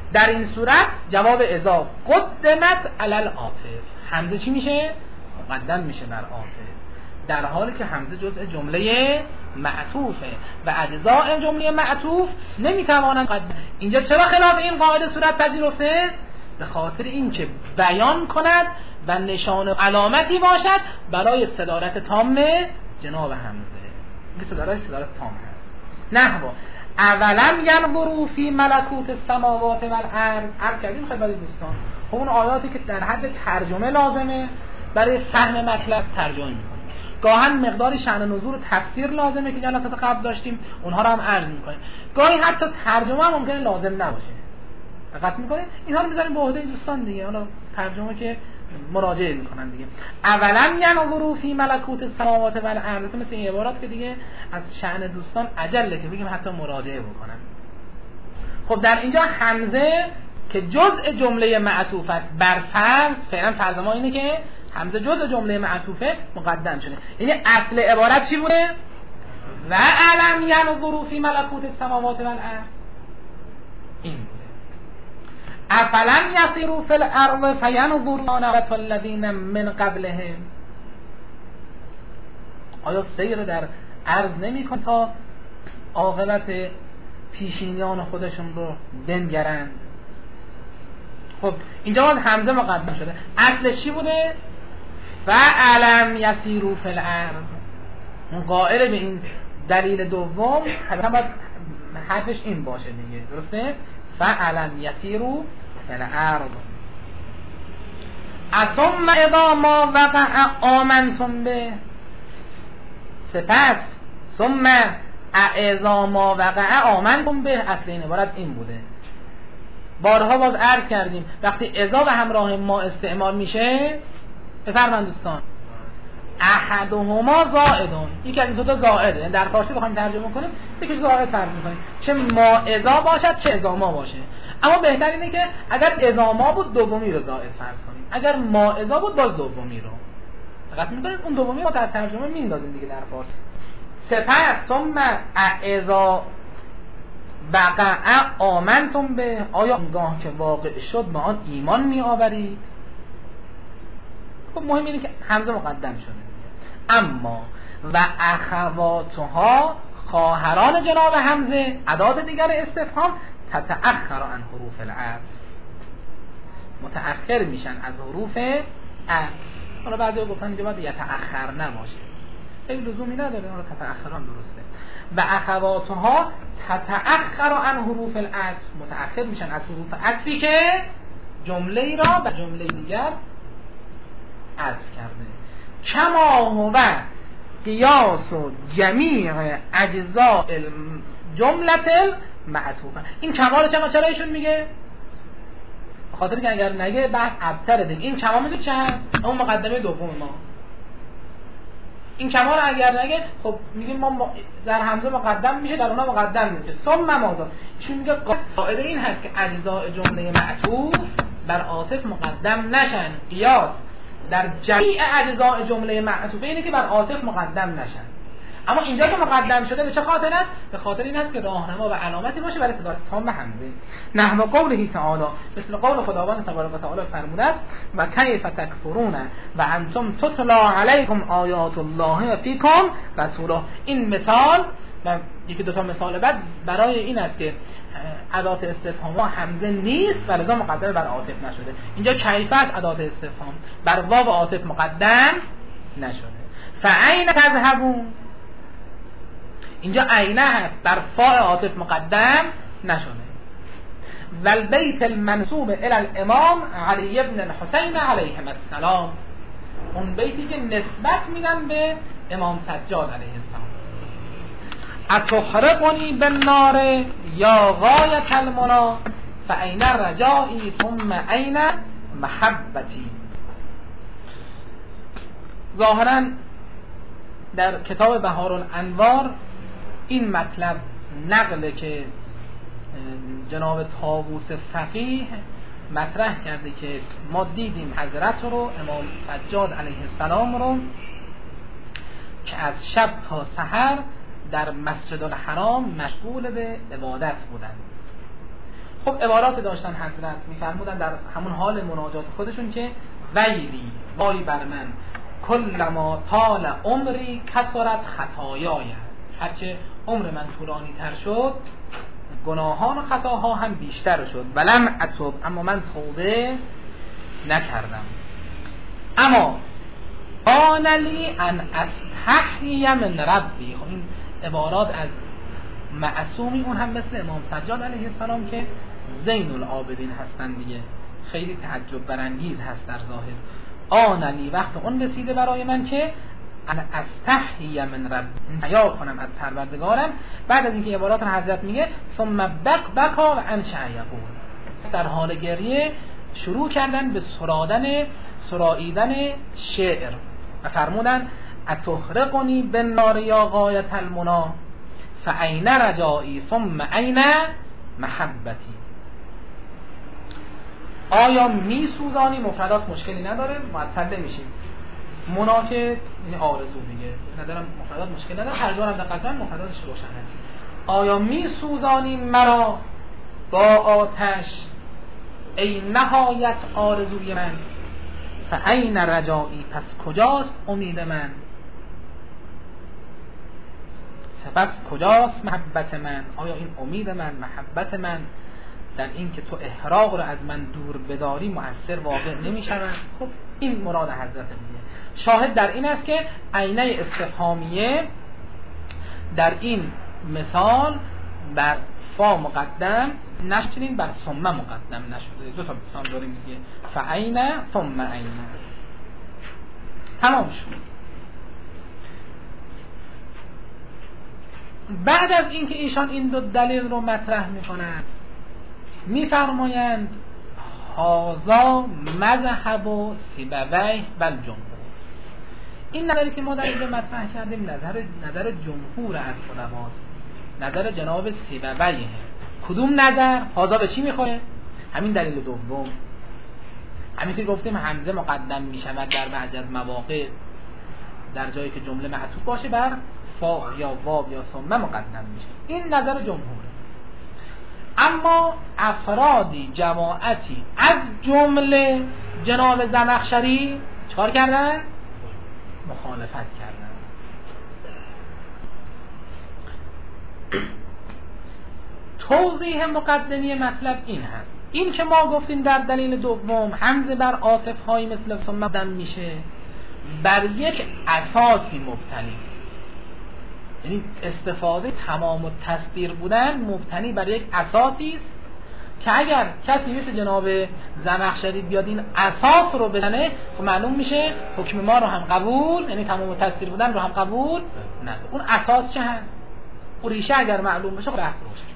در این صورت جواب اذا قدمت علی العاطف، حمزه چی میشه؟ مقدم میشه بر عاطف، در حالی که حمزه جزء جمله معطوفه و اجزاء جمله معطوف نمیتوانند. اینجا چرا خلاف این قاعده صورت پذیرفته؟ به خاطر اینکه بیان کند و نشان و علامتی باشد برای صدارت تام جناب حمزه. این صدارت تام هست. نحو اولم ینظروا فی ملکوت السماوات والارض. عرض کردیم خدمت دوستان اون آیاتی که در حد ترجمه لازمه برای فهم مطلب ترجمه میکنیم، گاهن مقداری شأن نزول و تفسیر لازمه که جلسات قبل داشتیم اونها رو هم عرض میکنیم، گاهی حتی ترجمه هم ممکنه لازم نباشه. دقت میکنید اینها رو میذاریم به عهده دوستان دیگه، حالا ترجمه که مراجعه میکنن دیگه. اولم ینظروا فی ملکوت السماوات والارض، مثل این عبارات که دیگه از شأن دوستان عجله که بگیم حتی مراجعه بکنن. خب در اینجا حمزه که جزء جمله معطوف است بر فرض، فعلا فرض ما اینه که حمزه جزء جمله معطوفه مقدم شده. یعنی اصل عبارت چی بوده؟ و علم ینظروا فی ملکوت السماوات والارض، این بوده. افلم یسیروا فی الارض فینظروا نعمت الذین من قبلهم، آیا سیر در ارض نمی‌کنند تا عاقبت پیشینیان خودشون رو بنگرند؟ خب اینجا باید حمزه مقدم شده. اصلش چی بوده؟ فعلم یسیروا فی الارض. اون قائل به این دلیل دوم حتما باید حرفش این باشه دیگه، درسته؟ فعلم یسیروا فی الارض ثم اذا ما وقع آمنتم به، سپس ثم اذا ما وقع آمنتم به، اصل این عبارت این بوده. بارها باز عرض کردیم وقتی اذا به همراه ما استعمال میشه، بفرمایید دوستان، احدهما زائدون، یکی از این دو تا زائده. یعنی در فارسی بخوایم ترجمه کنیم یکیش زائد فرض می‌کنیم، چه ما اذا باشد چه اذا ما باشه. اما بهتر اینه که اگر اذا ما بود دومی رو زائد فرض کنیم، اگر ما اذا بود باز دومی رو. دقت می‌کنید اون دومی رو در ترجمه میندازیم دیگه در فارسی. سپس ثم اذا وقع آمنتم به، آیا اونگاه که واقع شد به آن ایمان می آورید؟ خب مهم اینه که حمزه مقدم شده. اما و اخواتها، خواهران جناب حمزه، ادات دیگر استفهام، تتأخر عن حروف العطف، متأخر میشن از حروف عطف. حالا بعضی گفتن اینجا باید یتأخر نباشه، خیلی لزومی نداره، حالا تتأخران درسته. و اخواتها تتأخر عن حروف العطف، متأخر میشن از حروف عطفی که جمله ای را به جمله دیگر عطف کرده. کما هو قیاس جمیع اجزاء جمله المعطوفه. این کما رو چرا ایشون میگه؟ خاطر که اگر نگه بحث ابتره دیگه. این کما میگه چه هست؟ اون مقدمه دوم ما. این کما رو اگر نگه خب میگیم ما در حمزه مقدم میشه، در اونها مقدم میشه. ثم ماذا؟ چون میگه قاعده این هست که اجزاء جمله معطوف بر عاطف مقدم نشن. قیاس در جمیع اجزاء جمله معطوفه اینه که بر عاطف مقدم نشن. اما اینجا که مقدم شده به چه خاطر است؟ به خاطر این است که راهنما و علامتی باشه برای صدارت تام حمزه. نحو قوله تعالی، مثل قول خداوند تبارک و تعالی فرموده است و کیف تکفرون و انتم تتلا علیکم آیات الله و فیکم رسوله. این مثال و یکی دو تا مثال بعد برای این است که ادات استفهام حمزه نیست و لذا مقدم بر عاطف نشده. اینجا کیف است ادات استفهام، بر واو عاطف مقدم نشده. فاین تذهبون، اینجا عینه هست، بر فاء عاطف مقدم نشده. والبیت المنسوب الی الامام علی ابن الحسین علیه السلام، اون بیتی که نسبت میدن به امام سجاد علیه السلام. اتحرقنی بالنار یا غایت المنا فاین رجایی ثم این محبتی. ظاهرا در کتاب بهارالانوار این مطلب نقله که جناب طاووس فقیه مطرح کرده که ما دیدیم حضرت رو، امام سجاد علیه السلام رو، که از شب تا سحر در مسجد الحرام مشغول به عبادت بودند. خب عبارات داشتن حضرت میفرمودن در همون حال مناجات خودشون که ویلی وای بر من کلما طال عمری کثرت خطایای، هرچه عمر من طولانی تر شد گناهان و خطاها هم بیشتر شد. ولم اتوب، اما من توبه نکردم. اما آنلی ان استحیی من ربی. خب این عبارات از معصومی، اون هم مثل امام سجاد علیه السلام که زین العابدین هستن دیگه، خیلی تعجب برانگیز هست در ظاهر. آنلی وقت اون رسیده برای من که ان استحیی من رب، حیا کنم از پروردگارم. بعد از اینکه عبارات حضرت میگه ثم بکا و انشأ یقول، در حال گریه شروع کردن به سراییدن شعر و فرمودن اتحرقنی بالنار یا غایت المنا فأین رجائی ثم این محبتی. آیا می سوزانی، مفردات مشکلی نداره، معطل نمیشیم. منا که یعنی آرزو دیگه، ندارم مفردات مشکل نداره، ترجمه هم دقیقاً مفرداتش روشنه. آیا می سوزانی مرا با آتش ای نهایت آرزوی من، فأین رجائی، پس کجاست امید من، سپس کجاست محبت من. آیا این امید من، محبت من در این که تو احراق رو از من دور بداری مؤثر واقع نمی شود؟ خب این مراد حضرت دیگه. شاهد در این است که عینه استفهامیه در این مثال بر فا مقدم نشدیم، بر ثم مقدم نشده. دو تا مثال داریم دیگه، فأین ثم این. تمام شد. بعد از اینکه ایشان این دو دلیل رو مطرح میکنند میفرمایند هازا مذهب و سیبویه بل جمهور. این نظری که ما در اینجا مطرح کردیم نظر جمهور از علماست، نظر جناب سیبویه. کدوم نظر؟ هازا به چی میخوره؟ همین دلیل دوم، همین که گفتیم همزه مقدم میشود در بعضی از مواقع در جایی که جمله معطوف باشه بر فا یا واو یا ثم مقدم میشه. این نظر جمهور. اما افرادی، جماعتی از جمله جناب زمخشری چکار کردن؟ مخالفت کردن. توضیح مقدمی مطلب این هست، این که ما گفتیم در دلیل دوم همزه بر عاطف هایی مثل ثم مقدم میشه، بر یک اساسی مبتنی، یعنی استفاده تمام التصدیر بودن مبتنی بر یک اساسی است که اگر کسی مثل جناب زمخشری بیاد این اساس رو بزنه خب معلوم میشه حکم ما رو هم قبول، یعنی تمام التصدیر بودن رو هم قبول نه. اون اساس چه هست؟ اون ریشه اگر معلوم بشه خب رفت روش.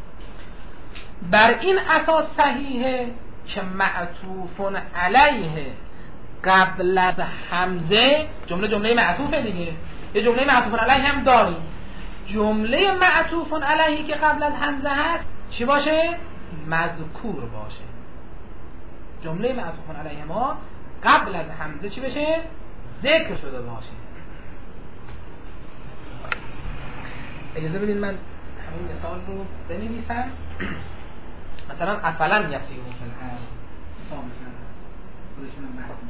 بر این اساس صحیحه که معطوف علیه قبل از همزه، جمله معطوفه دیگه، یه جمله معطوف علیه هم داریم. جمله معطوف علیه که قبل از همزه هست چی باشه؟ مذکور باشه. جمله معطوف علیه ما قبل از همزه چی بشه؟ ذکر شده باشه. اجازه بدین من همین مثال رو بنویسم. مثلا افلم یسیرون فی الارض، مثلا خودشون هم بحث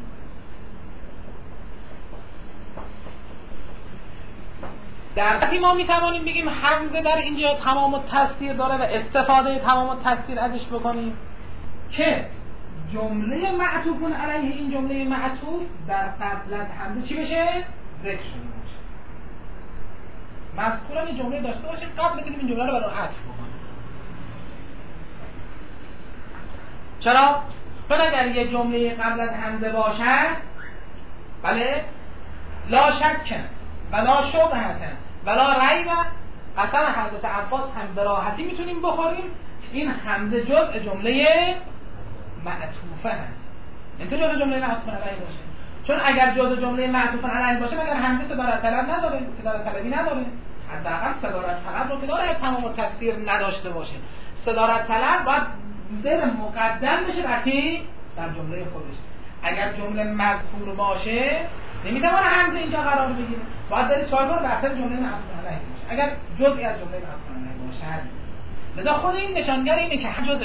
در وقتی ما میتوانیم بگیم همزه در اینجا تمام التصدیر داره و استفاده تمام التصدیر ازش بکنیم که جمله معطوف علیه این جمله معطوف در قبل از همزه چی بشه؟ ذکر شده باشه. مذکورا این جمله داشته باشه قبل بگیم این جمله رو برای عطف بکنیم. چرا؟ چون اگر یه جمله قبل از همزه باشد بله لا شک ولا شبهه ولا ریب، قسم حضرت عباس هم به راحتی میتونیم بخوریم این همزه جزء جمله معطوفه هست. این تو جزء جمله معطوف علیه باشه، چون اگر جزء جمله معطوف علیه باشه مگر همزه صدارت طلب نداره، صدارت طلبی نداره. حداقل صدارت طلب رو که داره تمام التصدیر نداشته باشه. صدارت طلب باید در مقدم بشه رسی در جمله خودش. اگر جمله مذکور باشه نمیتونه همزه اینجا قرار بگیره، باید بری چهار بار بحث جمله معطوف علیه باشه. اگر جزئی از جمله معطوف علیه باشه لذا خود این نشانگر اینه که جزء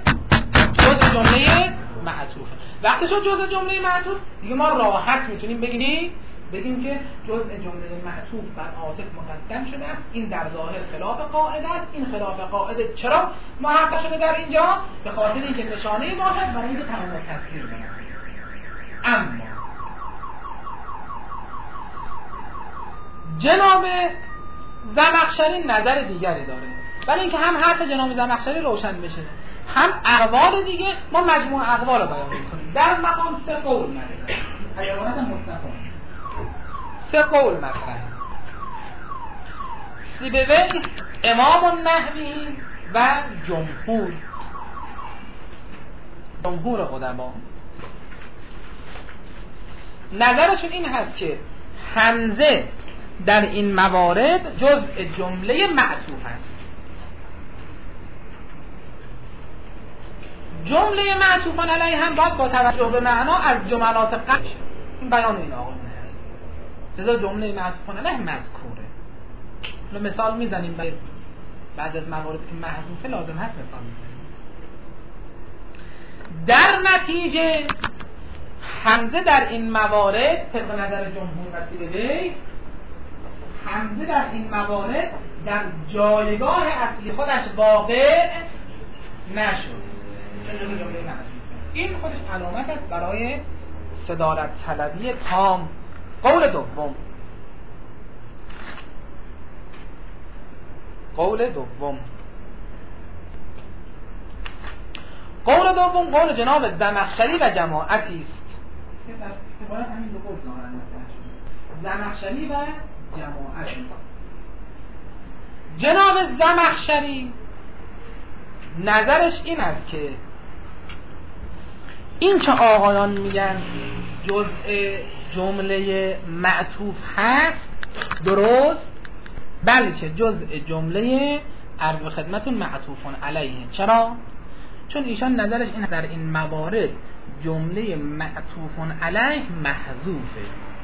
جمله معطوفه. وقتی شد جزء جمله معطوف دیگه ما راحت میتونیم بگیم که جزء جمله معطوف بر عاطف مقدم شده است. این در ظاهر خلاف قاعده است. این خلاف قاعده چرا محقق شده در اینجا؟ به خاطر اینکه نشانه باشد برای اینکه تمام تذکیر بشه. اما جناب زمخشری نظر دیگری داره، ولی اینکه هم حرف جناب زمخشری روشن بشه هم اقوال دیگه، ما مجموع اقوال رو بیان می‌کنیم. در مقام 3 قول مطرحه، حیوانات مصطفی 3 قول مطرحه. سیبوی، امام النحوی و جمهور قدما نظرشون این هست که حمزه در این موارد جزء جمله معطوف است. جمله معطوفان علیه هم باید با توجه به معنا از جملات قبل این بیان این آقایون هست. لذا جمله معطوفان علیه مذکوره. مثال میزنیم بعد از موارد که محذوفه لازم هست مثال میزنیم. در نتیجه حمزه در این موارد طبق نظر جمهور و سیبوی، حمزه در این موارد در جایگاه اصلی خودش واقع نشد. این خودش علامت است برای صدارت طلبی تام. قول دوم قول جناب زمخشری و جماعتی است. عبارت همین دو قول زمخشری و جماعتی. جناب زمخشری نظرش این است که این که آقایان میگن جزء جمله معطوف هست درست، بلکه جزء جمله عرض به خدمتون معطوفون علیه. چرا؟ چون ایشان نظرش این در این موارد جمله معطوفون علیه محذوفه.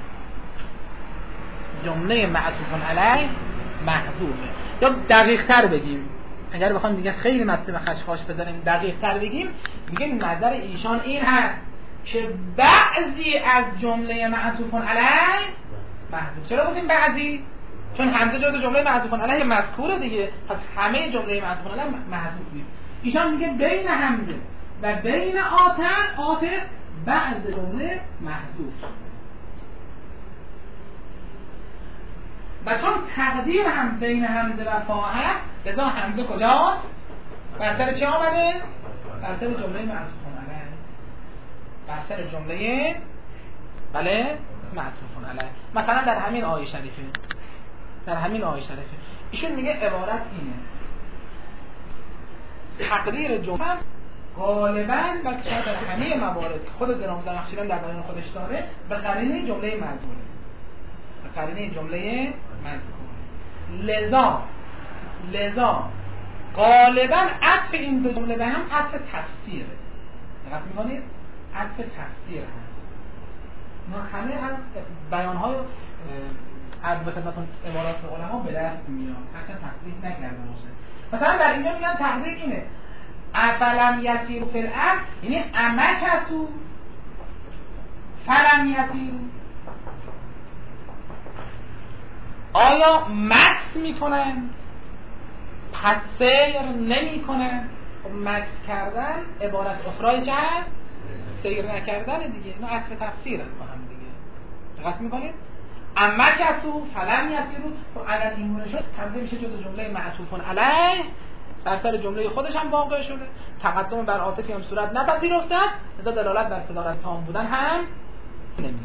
جمله معطوفون علیه محذوفه. یا دقیق تر بگیم، اگر بخوام دیگه خیلی مطلب خشخاش بزنیم دقیق تر بگیم، میگیم نظر ایشان این هست که بعضی از جمله معطوفون علیه محذوف. چرا گفتیم بعضی؟ چون حمزه جزء جمله معطوفون علیه مذکوره دیگه، پس همه جمله معطوفون علیه محذوف نیست. ایشان میگه بین حمزه و بین عاطف بعض جمله محذوف شده. و چون تقدیر هم بین حمزه و فاعل، لذا حمزه کجاست؟ بر سر چه آمده؟ بر سر جمله معطوفون علیه. بر سر جمله بله معطوفون علیه. مثلا در همین آیه شریفه ایشون میگه عبارت اینه: تقدیر جمله غالباً و شاید در همه موارد که خود جناب زمخشری در بیان خودش داره به قرینه جمله مذکوره. لذا غالباً عطف این دو جمله به هم عطف تفسیره. دقت می‌کنید؟ عطف تفسیر هست. ما همه از بیان‌های عرض به خدمتتون عبارات علما به دست میاد، اصلا تفسیر نکرده باشه. مثلا در اینجا میگن تقدیر اینه: افلم یسیروا فی الارض، یعنی امکثوا فلم یسیروا. آیا مکث میکنن پس سیر نمیکنن؟ خب مکث کردن عبارت اخرای چه هست؟ سیر نکردن دیگه. اینا عطف تفسیرن با هم دیگه. دقت میکنید؟ امکثوا فلم یسیروا. خب اگر این گونه شد حمزه میشه جزء جمله معطوفون علیه، بر سر جمله خودش هم واقع شده، تقدم بر عاطفی هم صورت نپذیرفته است، لذا دلالت بر صدارت تام بودن هم نمیده.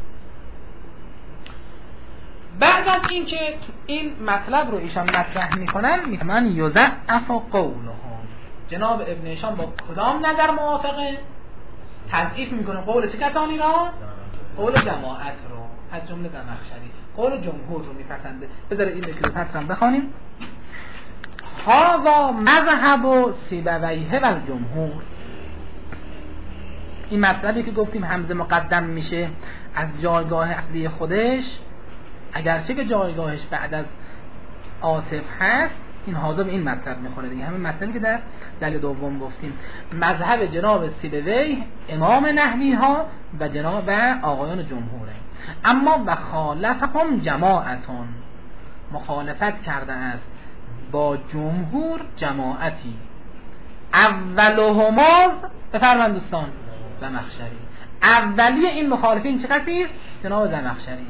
بعد از اینکه این مطلب رو ایشان مطرح میکنن میتونن یضعف قولهم. جناب ابن هشام با کدام نظر موافقه؟ تضعیف میکنه قول چه کسانی را؟ قول جماعت رو، از جمله زمخشری. قول جمهور رو میپسنده. بذاره این دو سطر هم بخوانیم. هذا مذهب سیبویه و الجمهور. این مطلبی که گفتیم حمزه مقدم میشه از جایگاه اصلی خودش، اگرچه که جایگاهش بعد از عاطف هست، این حاضر به این مطلب میخوره دیگه، همین مطلبی که در دلیل دوم گفتیم. مذهب جناب سیبوی امام نحوی ها و جناب آقایان جمهوره. اما و خالفهم جماعتون، مخالفت کرده است با جمهور جماعتی. اولهما بفرمایید دوستان زمخشری. اولی این مخالفین چه کسی است؟ جناب زمخشری.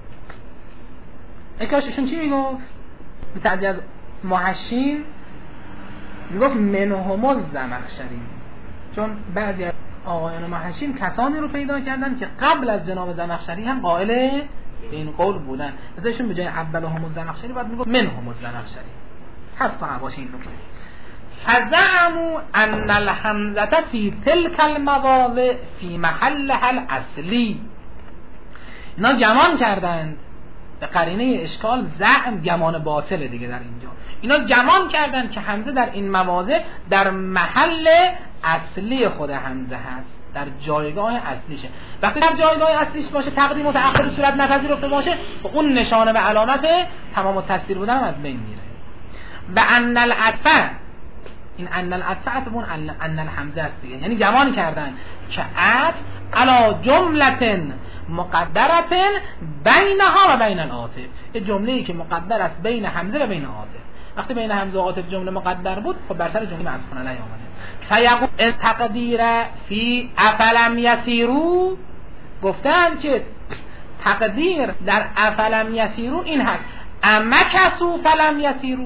اکاششون چی میگفت؟ به تعدیل از محشین میگفت منهم زمخشری، چون بعضی از آقایان محشین کسانی رو پیدا کردن که قبل از جناب زمخشری هم قائل به این قول بودن، ازشون به جای اولهم زمخشری بعد میگفت منهم زمخشری. حس حواش این نکته. فزعموا ان الحمزه فی تلک المواضع فی محلها الاصلی. اینا گمان کردند به قرینه اشکال، زعم گمان باطله دیگه در اینجا، اینا گمان کردند که حمزه در این مواضع در محل اصلی خود حمزه هست، در جایگاه اصلیشه. وقتی در جایگاه اصلیش باشه تقدیم و تأخر صورت نپذیرفته باشه، اون نشانه و علامت تمام التفسیر بودن از بین میره. و ان العطف، این ان العطف اون ان الحمزه است دیگه، یعنی گمان کردن که عطف علی جمله مقدرة بینها و بین العاطف، یه جمله‌ای که مقدر است بین حمزه و بین عاطف. وقتی بین حمزه و عاطف جمله مقدر بود، خب بر سر جمله معطوف علیه آمده. فیقول التقدیر فی افلم یسیرو، گفتن که تقدیر در افلم یسیرو این هست امکسو فلم یسیرو.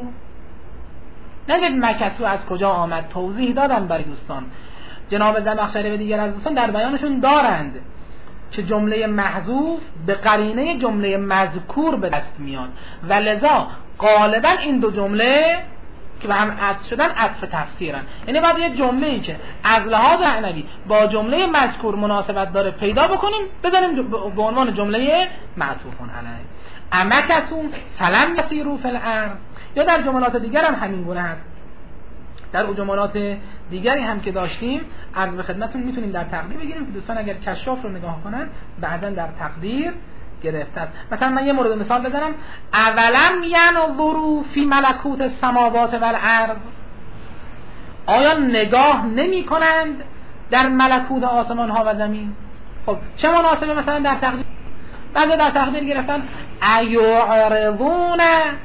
نگید مکسو از کجا آمد، توضیح دادم برای دوستان. جناب زمخشری و دیگر از دوستان در بیانشون دارند که جمله محذوف به قرینه جمله مذکور به دست میاد و لذا غالبا این دو جمله که به هم عطف شدن عطف تفسیرن. یعنی بعد یه جمله‌ای که از لحاظ معنوی با جمله مذکور مناسبت داره پیدا بکنیم، بذاریم به عنوان جمله معطوفون علیه. امکسو فلم یسیرو فی الارض. یا در جملات دیگر هم همین گونه هست. در جملات دیگری هم که داشتیم عرض به خدمتتون میتونیم در تقدیر بگیریم که دوستان اگر کشاف رو نگاه کنن بعداً در تقدیر گرفته است. مثلا من یه مورد مثال بزنم، اولم ینظروا فی ملکوت السماوات والارض، آیا نگاه نمی کنند در ملکوت آسمان ها و زمین؟ خب چه مناسبه مثلا در تقدیر؟ بعضی در تقدیر گرفتن ایعرضون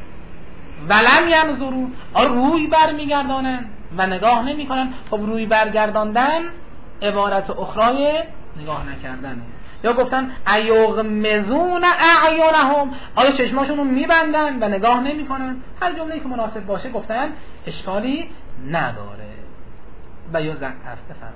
ولم ینظروا، روی برمیگردانند و نگاه نمی کنند. خب روی برگرداندن عبارت اخرای نگاه نکردنه. یا گفتن ایغمزون اعینهم، آیا چشماشون رو میبندن و نگاه نمی کنن؟ هر جمله‌ای که مناسب باشه گفتن اشکالی نداره. و یا زن هفته فهم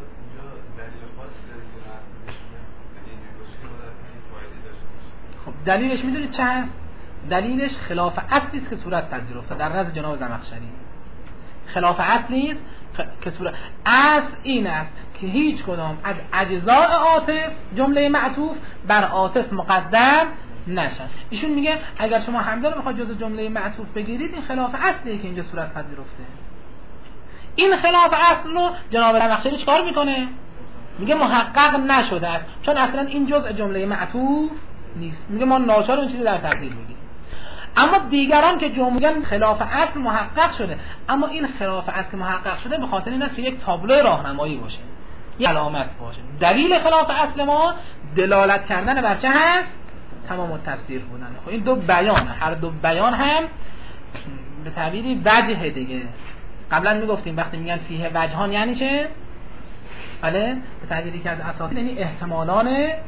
خب دلیلش میدونید چه هست؟ دلیلش خلاف اصلی است که صورت پذیرفته در نزد جناب زمخشری. خلاف اصلی است که صورت اصل این است که هیچ کدام از اجزاء عاطف جمله معطوف بر عاطف مقدم نشن. ایشون میگه اگر شما حمزه رو بخواید جزء جمله معطوف بگیرید این خلاف اصلیه که اینجا صورت پذیرفته. این خلاف اصل رو جناب زمخشری چیکار میکنه؟ میگه محقق نشده است، چون اصلا این جزء جمله معطوف نیست. میگه ما ناچار اون چیزی در تقدیر بگیریم. اما دیگران که جمله خلاف اصل محقق شده، اما این خلاف اصل محقق شده به خاطر این است که یک تابلو راهنمایی باشه، یک علامت باشه. دلیل خلاف اصل ما دلالت کردن بر چه هست؟ تمام التفسیر بودن. خب این دو بیان، هر دو بیان هم به تعبیری وجه دیگه. قبلا میگفتیم وقتی میگن فیه وجهان یعنی چه؟ بله، به تعبیری که از اساسی یعنی احتمالان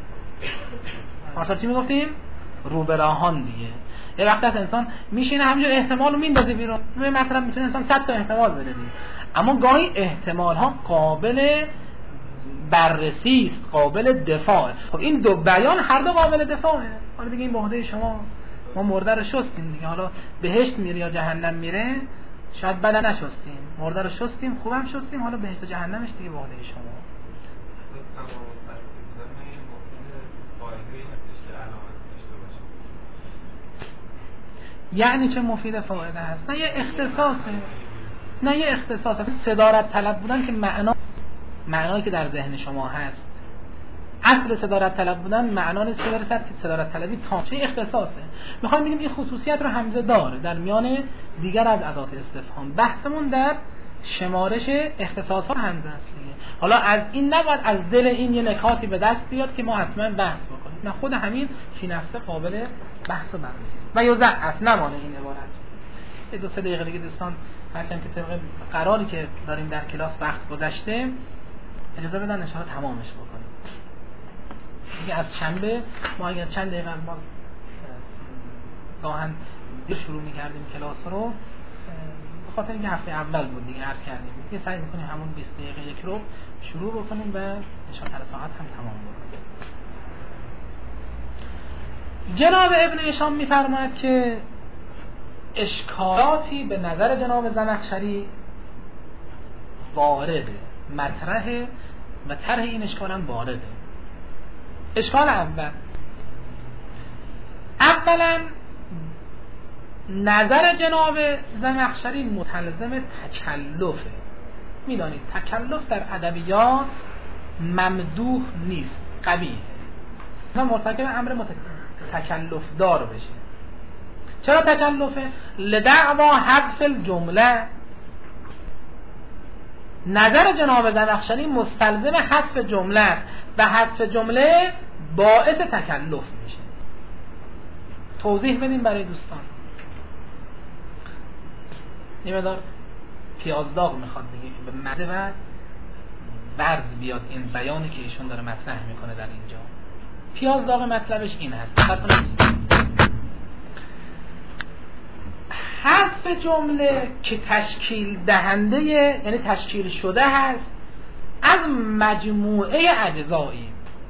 چی میگفتیم؟ روبراهان دیگه. یه وقت از انسان میشینه همینجور احتمال رو میندازه بیرون، مثلا میتونه انسان 100 تا احتمال بده دیگه. اما گاهی احتمال ها قابل بررسی است، قابل دفاع. خب این دو بیان هر دو قابل دفاعه. حالا دیگه این عهده شما، ما مرده رو شستیم دیگه، حالا بهشت میره یا جهنم میره شاید بدن نشستیم، مرده رو شستیم خوبم شستیم، حالا بهشت و جهنمش دیگه به عهده شما. یعنی چه مفید فایده هست؟ نه یه اختصاصه، نه یه اختصاصه. صدارت طلب بودن که معنایی که در ذهن شما هست اصل صدارت طلب بودن معنا نیست که برسد که صدارت طلبی تامچه اختصاصه. میخوایم ببینیم این خصوصیت رو حمزه داره در میان دیگر از ادوات استفهام. بحثمون در شمارش اختصاصات حمزه است دیگه. حالا از این نباید از دل این یه نکاتی به دست بیاد که ما حتما بحث بکنیم، نه خود همین فی نفسه قابل بحث و بررسی است. و یضعف نمانه این عبارت. یه 2-3 دقیقه دیگه دوستان هرچند که طبق قراری که داریم در کلاس وقت گذشته اجازه بدن ان شاءالله تمامش بکنیم. دیگه از شنبه ما اگر چند دقیقه باز گاهن شروع می‌کردیم کلاس رو، به خاطر اینکه هفته اول بود دیگه عرض کردیم یه سعی می‌کنیم همون 20 دقیقه یک رو شروع بکنیم و ان شاءالله ساعت هم تمام بکنیم. جناب ابن هشام می‌فرماید که اشکالاتی به نظر جناب زمخشری وارده، مطرحه و طرح این اشکال هم وارده. اشکال اولا نظر جناب زمخشری متلزم تکلفه. میدانید تکلف در ادبیات ممدوح نیست، قبیحه. مثلا مرتکب امر تکلف دار بشه. چرا تکلفه؟ لدعوا حذف الجمله. نظر جناب زمخشری مستلزم حذف جمله است و حذف جمله باعث تکلف میشه. توضیح بدیم برای دوستان. یه مقدار پیازداغ میخواد دیگه که به مده و ورز بیاد این بیانی که ایشون داره مطرح میکنه در اینجا. پیازداغ مطلبش این هست. حذف جمله که تشکیل دهنده یعنی تشکیل شده هست از مجموعه اجزایی،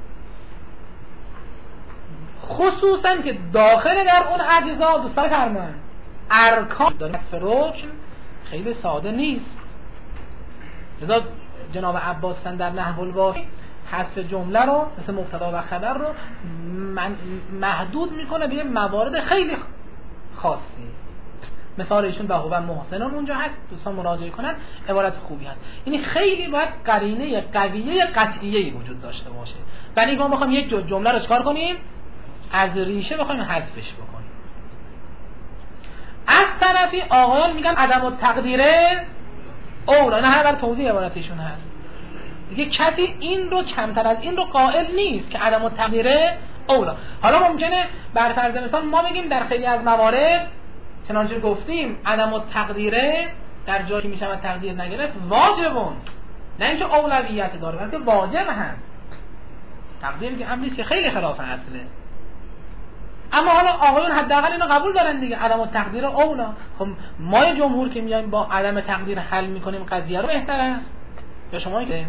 خصوصا که داخل در اون اجزا دوستان فرمان ارکان داره. حذف رکن خیلی ساده نیست. لذا جناب عباسن در نحو الواقع حذف جمله رو مثل مبتدا و خبر رو محدود میکنه به موارد خیلی خاصی. مثال ایشون به هو محسنون اونجا هست، دوستان مراجعه کنن، عبارت خوبی هست. یعنی خیلی باید قرینه قویه قطعیه‌ای وجود داشته باشه. ولی ما بخوایم یک جمله رو چکار کنیم؟ از ریشه بخوایم حذفش بکنیم. از طرفی آقایان میگن عدم التقدیره اولا، نه هر توضیح عبارتشون هست. دیگه کسی این رو کمتر از این رو قائل نیست که عدم التقدیره اولا. حالا ممکنه بر فرض مثال ما بگیم در خیلی از موارد چنانچه گفتیم عدم التقدیره در جایی که میشود تقدیر نگرفت واجبون، نه اینکه اولویت داره بلکه واجب هست. تقدیر که امریست که خیلی خلاف اصله. اما حالا آقایون حداقل اینو قبول دارن دیگه، عدم التقدیر اولا. خب ما جمهور که میایم با عدم تقدیر حل میکنیم قضیه رو بهتر است یا شما که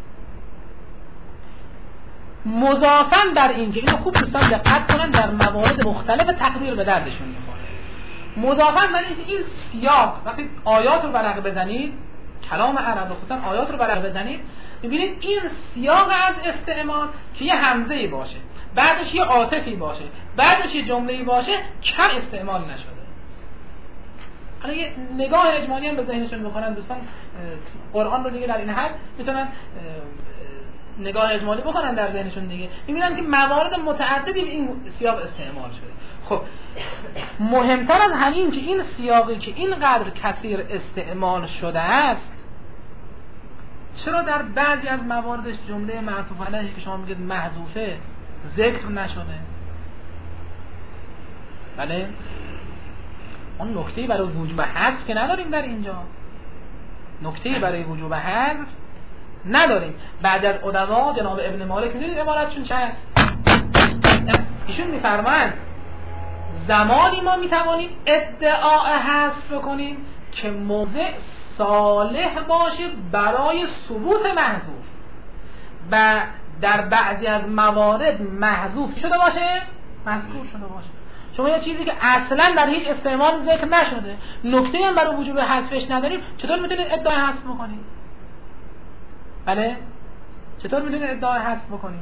مضافاً بر اینکه اینو خوب دوستان دقت کنن در موارد مختلف تقدیر به دردشون میخوره. مضافاً بر اینکه این سیاق وقتی آیات رو ورق بزنید، کلام عرب خصوصا آیات رو ورق بزنید، میبینید این سیاق از استعمال که یه همزه‌ای باشه، بعدش یه عاطفی باشه، بعدش یه جمله‌ای باشه، کم استعمال نشده. حالا یه نگاه اجمالی هم به ذهنشون بکنن دوستان، قرآن رو دیگه در این حد میتونن نگاه اجمالی بکنن در ذهنشون دیگه، میبینن که موارد متعددی به این سیاق استعمال شده. خب مهمتر از همین که این سیاقی که اینقدر کثیر استعمال شده است، چرا در بعضی از مواردش جمله معطوف علیه که شما میگید محذوفه ذکر نشده؟ بله اون نکته‌ای برای وجوب حذف که نداریم در اینجا، نکته‌ای برای وجوب حذف نداریم. بعد از ادبا جناب ابن مالک میدونید عبارتشون چه است؟ ایشون میفرمایند زمانی ما میتوانیم ادعای حذف بکنیم که موضع صالح باشه برای ثبوت محذوف و در بعضی از موارد محذوف شده باشه، مذکور شده باشه. شما یه چیزی که اصلا در هیچ استعمال ذکر نشده، نکته هم برای وجوب حذفش نداریم، چطور میتونید ادعای حذف بکنید؟ بله؟ چطور میتونید ادعای حذف بکنید؟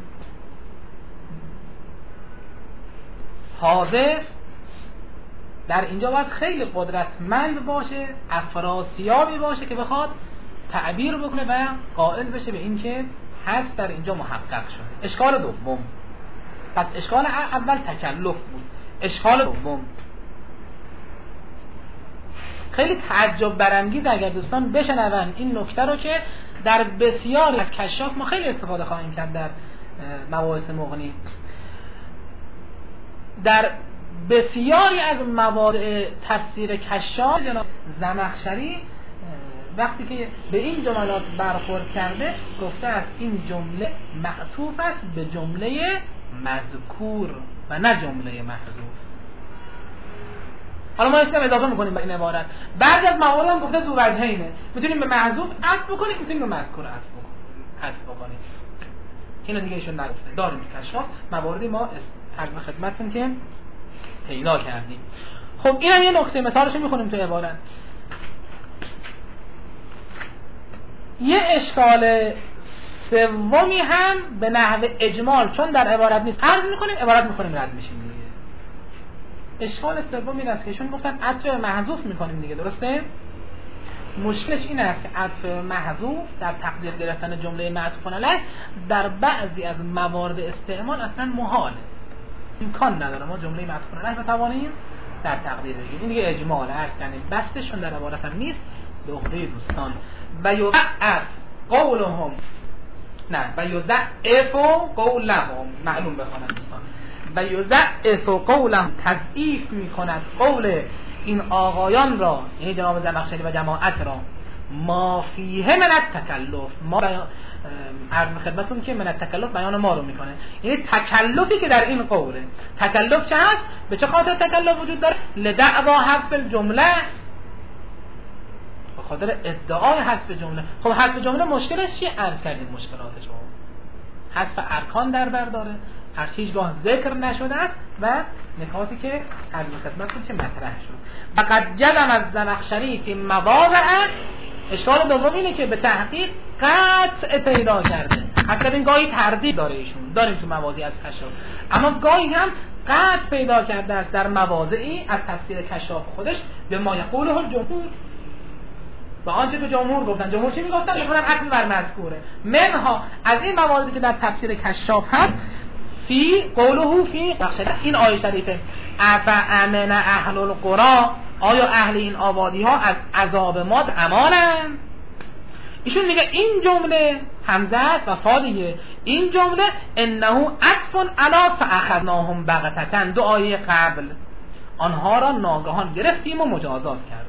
حاذف در اینجا باید خیلی قدرتمند باشه، افراسیابی باشه که بخواد تعبیر بکنه و قائل بشه به این که هست در اینجا محقق شده. اشکال دوم، پس اشکال اول تکلف بود، اشکال دوم خیلی تعجب برانگیز اگر دوستان بشنون این نکته رو که در بسیاری از کشاف ما خیلی استفاده خواهیم کرد در مباحث مغنی. در بسیاری از موارد تفسیر کشاف جناب زمخشری وقتی که به این جملات برخورد کرده گفته است این جمله معطوف است به جمله مذکور و نه جمله محذوف. حالا ما اسم اضافه میکنیم به این عبارت. بعضی از موارد هم گفته ذو وجهینه، میتونیم به محذوف عطف بکنیم، میتونیم به مذکور عطف بکنیم. اینو دیگه ایشون نگفته. داریم کشاف مواردی ما عرض خدمتتون که پیدا کردیم. خب اینم یه نکته مثالش میخونیم تو عبارت. یه اشکال سومی هم به نحو اجمال چون در عبارت نیست عرض میکنیم، عبارت میخونیم رد میشیم دیگه. اشکال سوم این است که ایشون گفتن عطف محذوف میکنیم دیگه، درسته؟ مشکلش این است که عطف محذوف در تقدیر گرفتن جمله معطوف علیه در بعضی از موارد استعمال اصلا محاله، امکان نداره ما جمله معطوف علیه بتوانیم در تقدیر بگیریم. این دیگه اجمال عرض کردیم، بستشون در عبارت هم نیست. به عهده دوستان و یضعف قولهم، نه و یضعف قولهم، معلوم بخونن دوستان، و یضعف قولهم تضعیف میکند قول این آقایان را، یعنی جناب زمخشری و جماعت را، ما فیه من التکلف، ما عرض خدمتون که من التکلف بیان ما رو میکنه، یعنی تکلفی که در این قوله. تکلف چه هست؟ به چه خاطر تکلف وجود داره؟ لدعوا حذف الجمله، به خاطر ادعای حذف جمله. خب حذف جمله مشکلش چیه؟ عرض کردیم مشکلاتش رو. حذف ارکان در بر داره، هر هیچگاه ذکر نشده است و نکاتی که عرض خدمتتون که مطرح شد. فقط جزم از زمخشری فی مواضع، اشکال دوم اینه که به تحقیق قطع پیدا کرده. حتی این گاهی تردید داره ایشون، داریم تو مواضعی از کشاف، اما گاهی هم قطع پیدا کرده است در مواضعی از تفسیر کشاف خودش به ما یقوله الجمهور، و آنچه که جمهور گفتن. جمهور چی میگفتن؟ میگفتن عطف بر مذکوره. منها از این مواردی که در تفسیر کشاف هست فی قوله فی این آیه شریفه افامن اهل القرى، آیا اهل این آبادی ها از عذاب ما امانند؟ ایشون میگه این جمله همزه است و فالیه، این جمله انه عطف علی فاخذناهم بغتة، دو آیه قبل آنها را ناگهان گرفتیم و مجازات کردیم.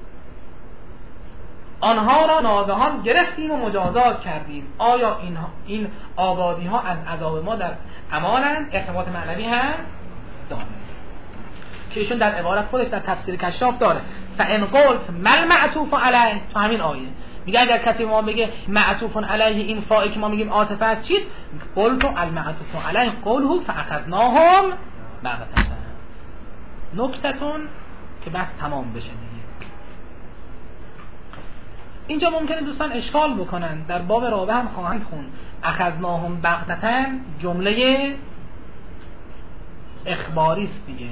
آنها را ناگهان گرفتیم و مجازات کردیم. آیا این آبادی ها از عذاب ما در امانند؟ ارتباط معنوی هم داره که ایشون در عبارت خودش در تفسیر کشاف داره. فان قلت مل معطوف علیه، تو همین آیه میگه اگر کسی ما بگه معطوف علیه این فاعل که ما میگیم عاطفه است چیست؟ قلت المعطوف علیه قوله فاخذناهم بغتة. نکتتون که بس تمام بشه دیگه. اینجا ممکنه دوستان اشکال بکنن، در باب رابع هم خواهند خون اخذناهم بغتة جمله اخباری است دیگه.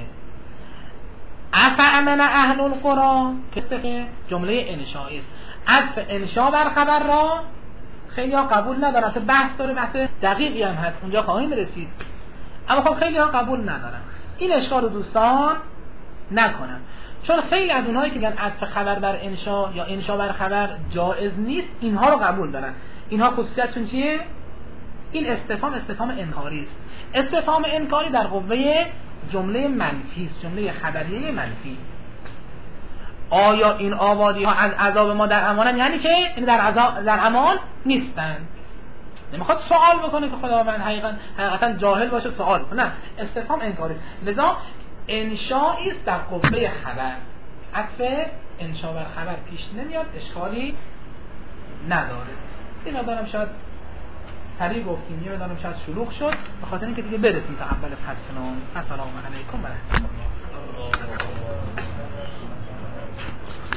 افامن اهل القرى که جمله انشایی است. عطف انشا بر خبر را خیلی ها قبول ندارن، بحث داره، بحث دقیقی هم هست، اونجا خواهیم رسید، اما خب خیلی ها قبول ندارن. این اشکال رو دوستان نکنن، چون خیلی از اونهایی که میگن عطف خبر بر انشا یا انشا بر خبر جایز نیست، اینها رو قبول دارن. اینها خصوصیتشون چیه؟ این استفهام انکاری است. استفهام انکاری در قوه جمله منفی است، جمله خبریه منفی. آیا این آبادی ها از عذاب ما در امانن؟ یعنی چه؟ یعنی در امان نیستن. نمیخواد سوال بکنه که خداوند حقیقتا جاهل باشه سوال کنه، نه، استفهام انکاری. لذا انشایی است در قوه خبر. عطف انشا بر خبر پیش نمیاد، اشکالی نداره. این مدارم شاید سریع گفتیم، یه مدارم شاید شلوغ شد، به خاطر اینکه دیگه برسیم تا اول فصل. السلام علیکم و رحمت الله.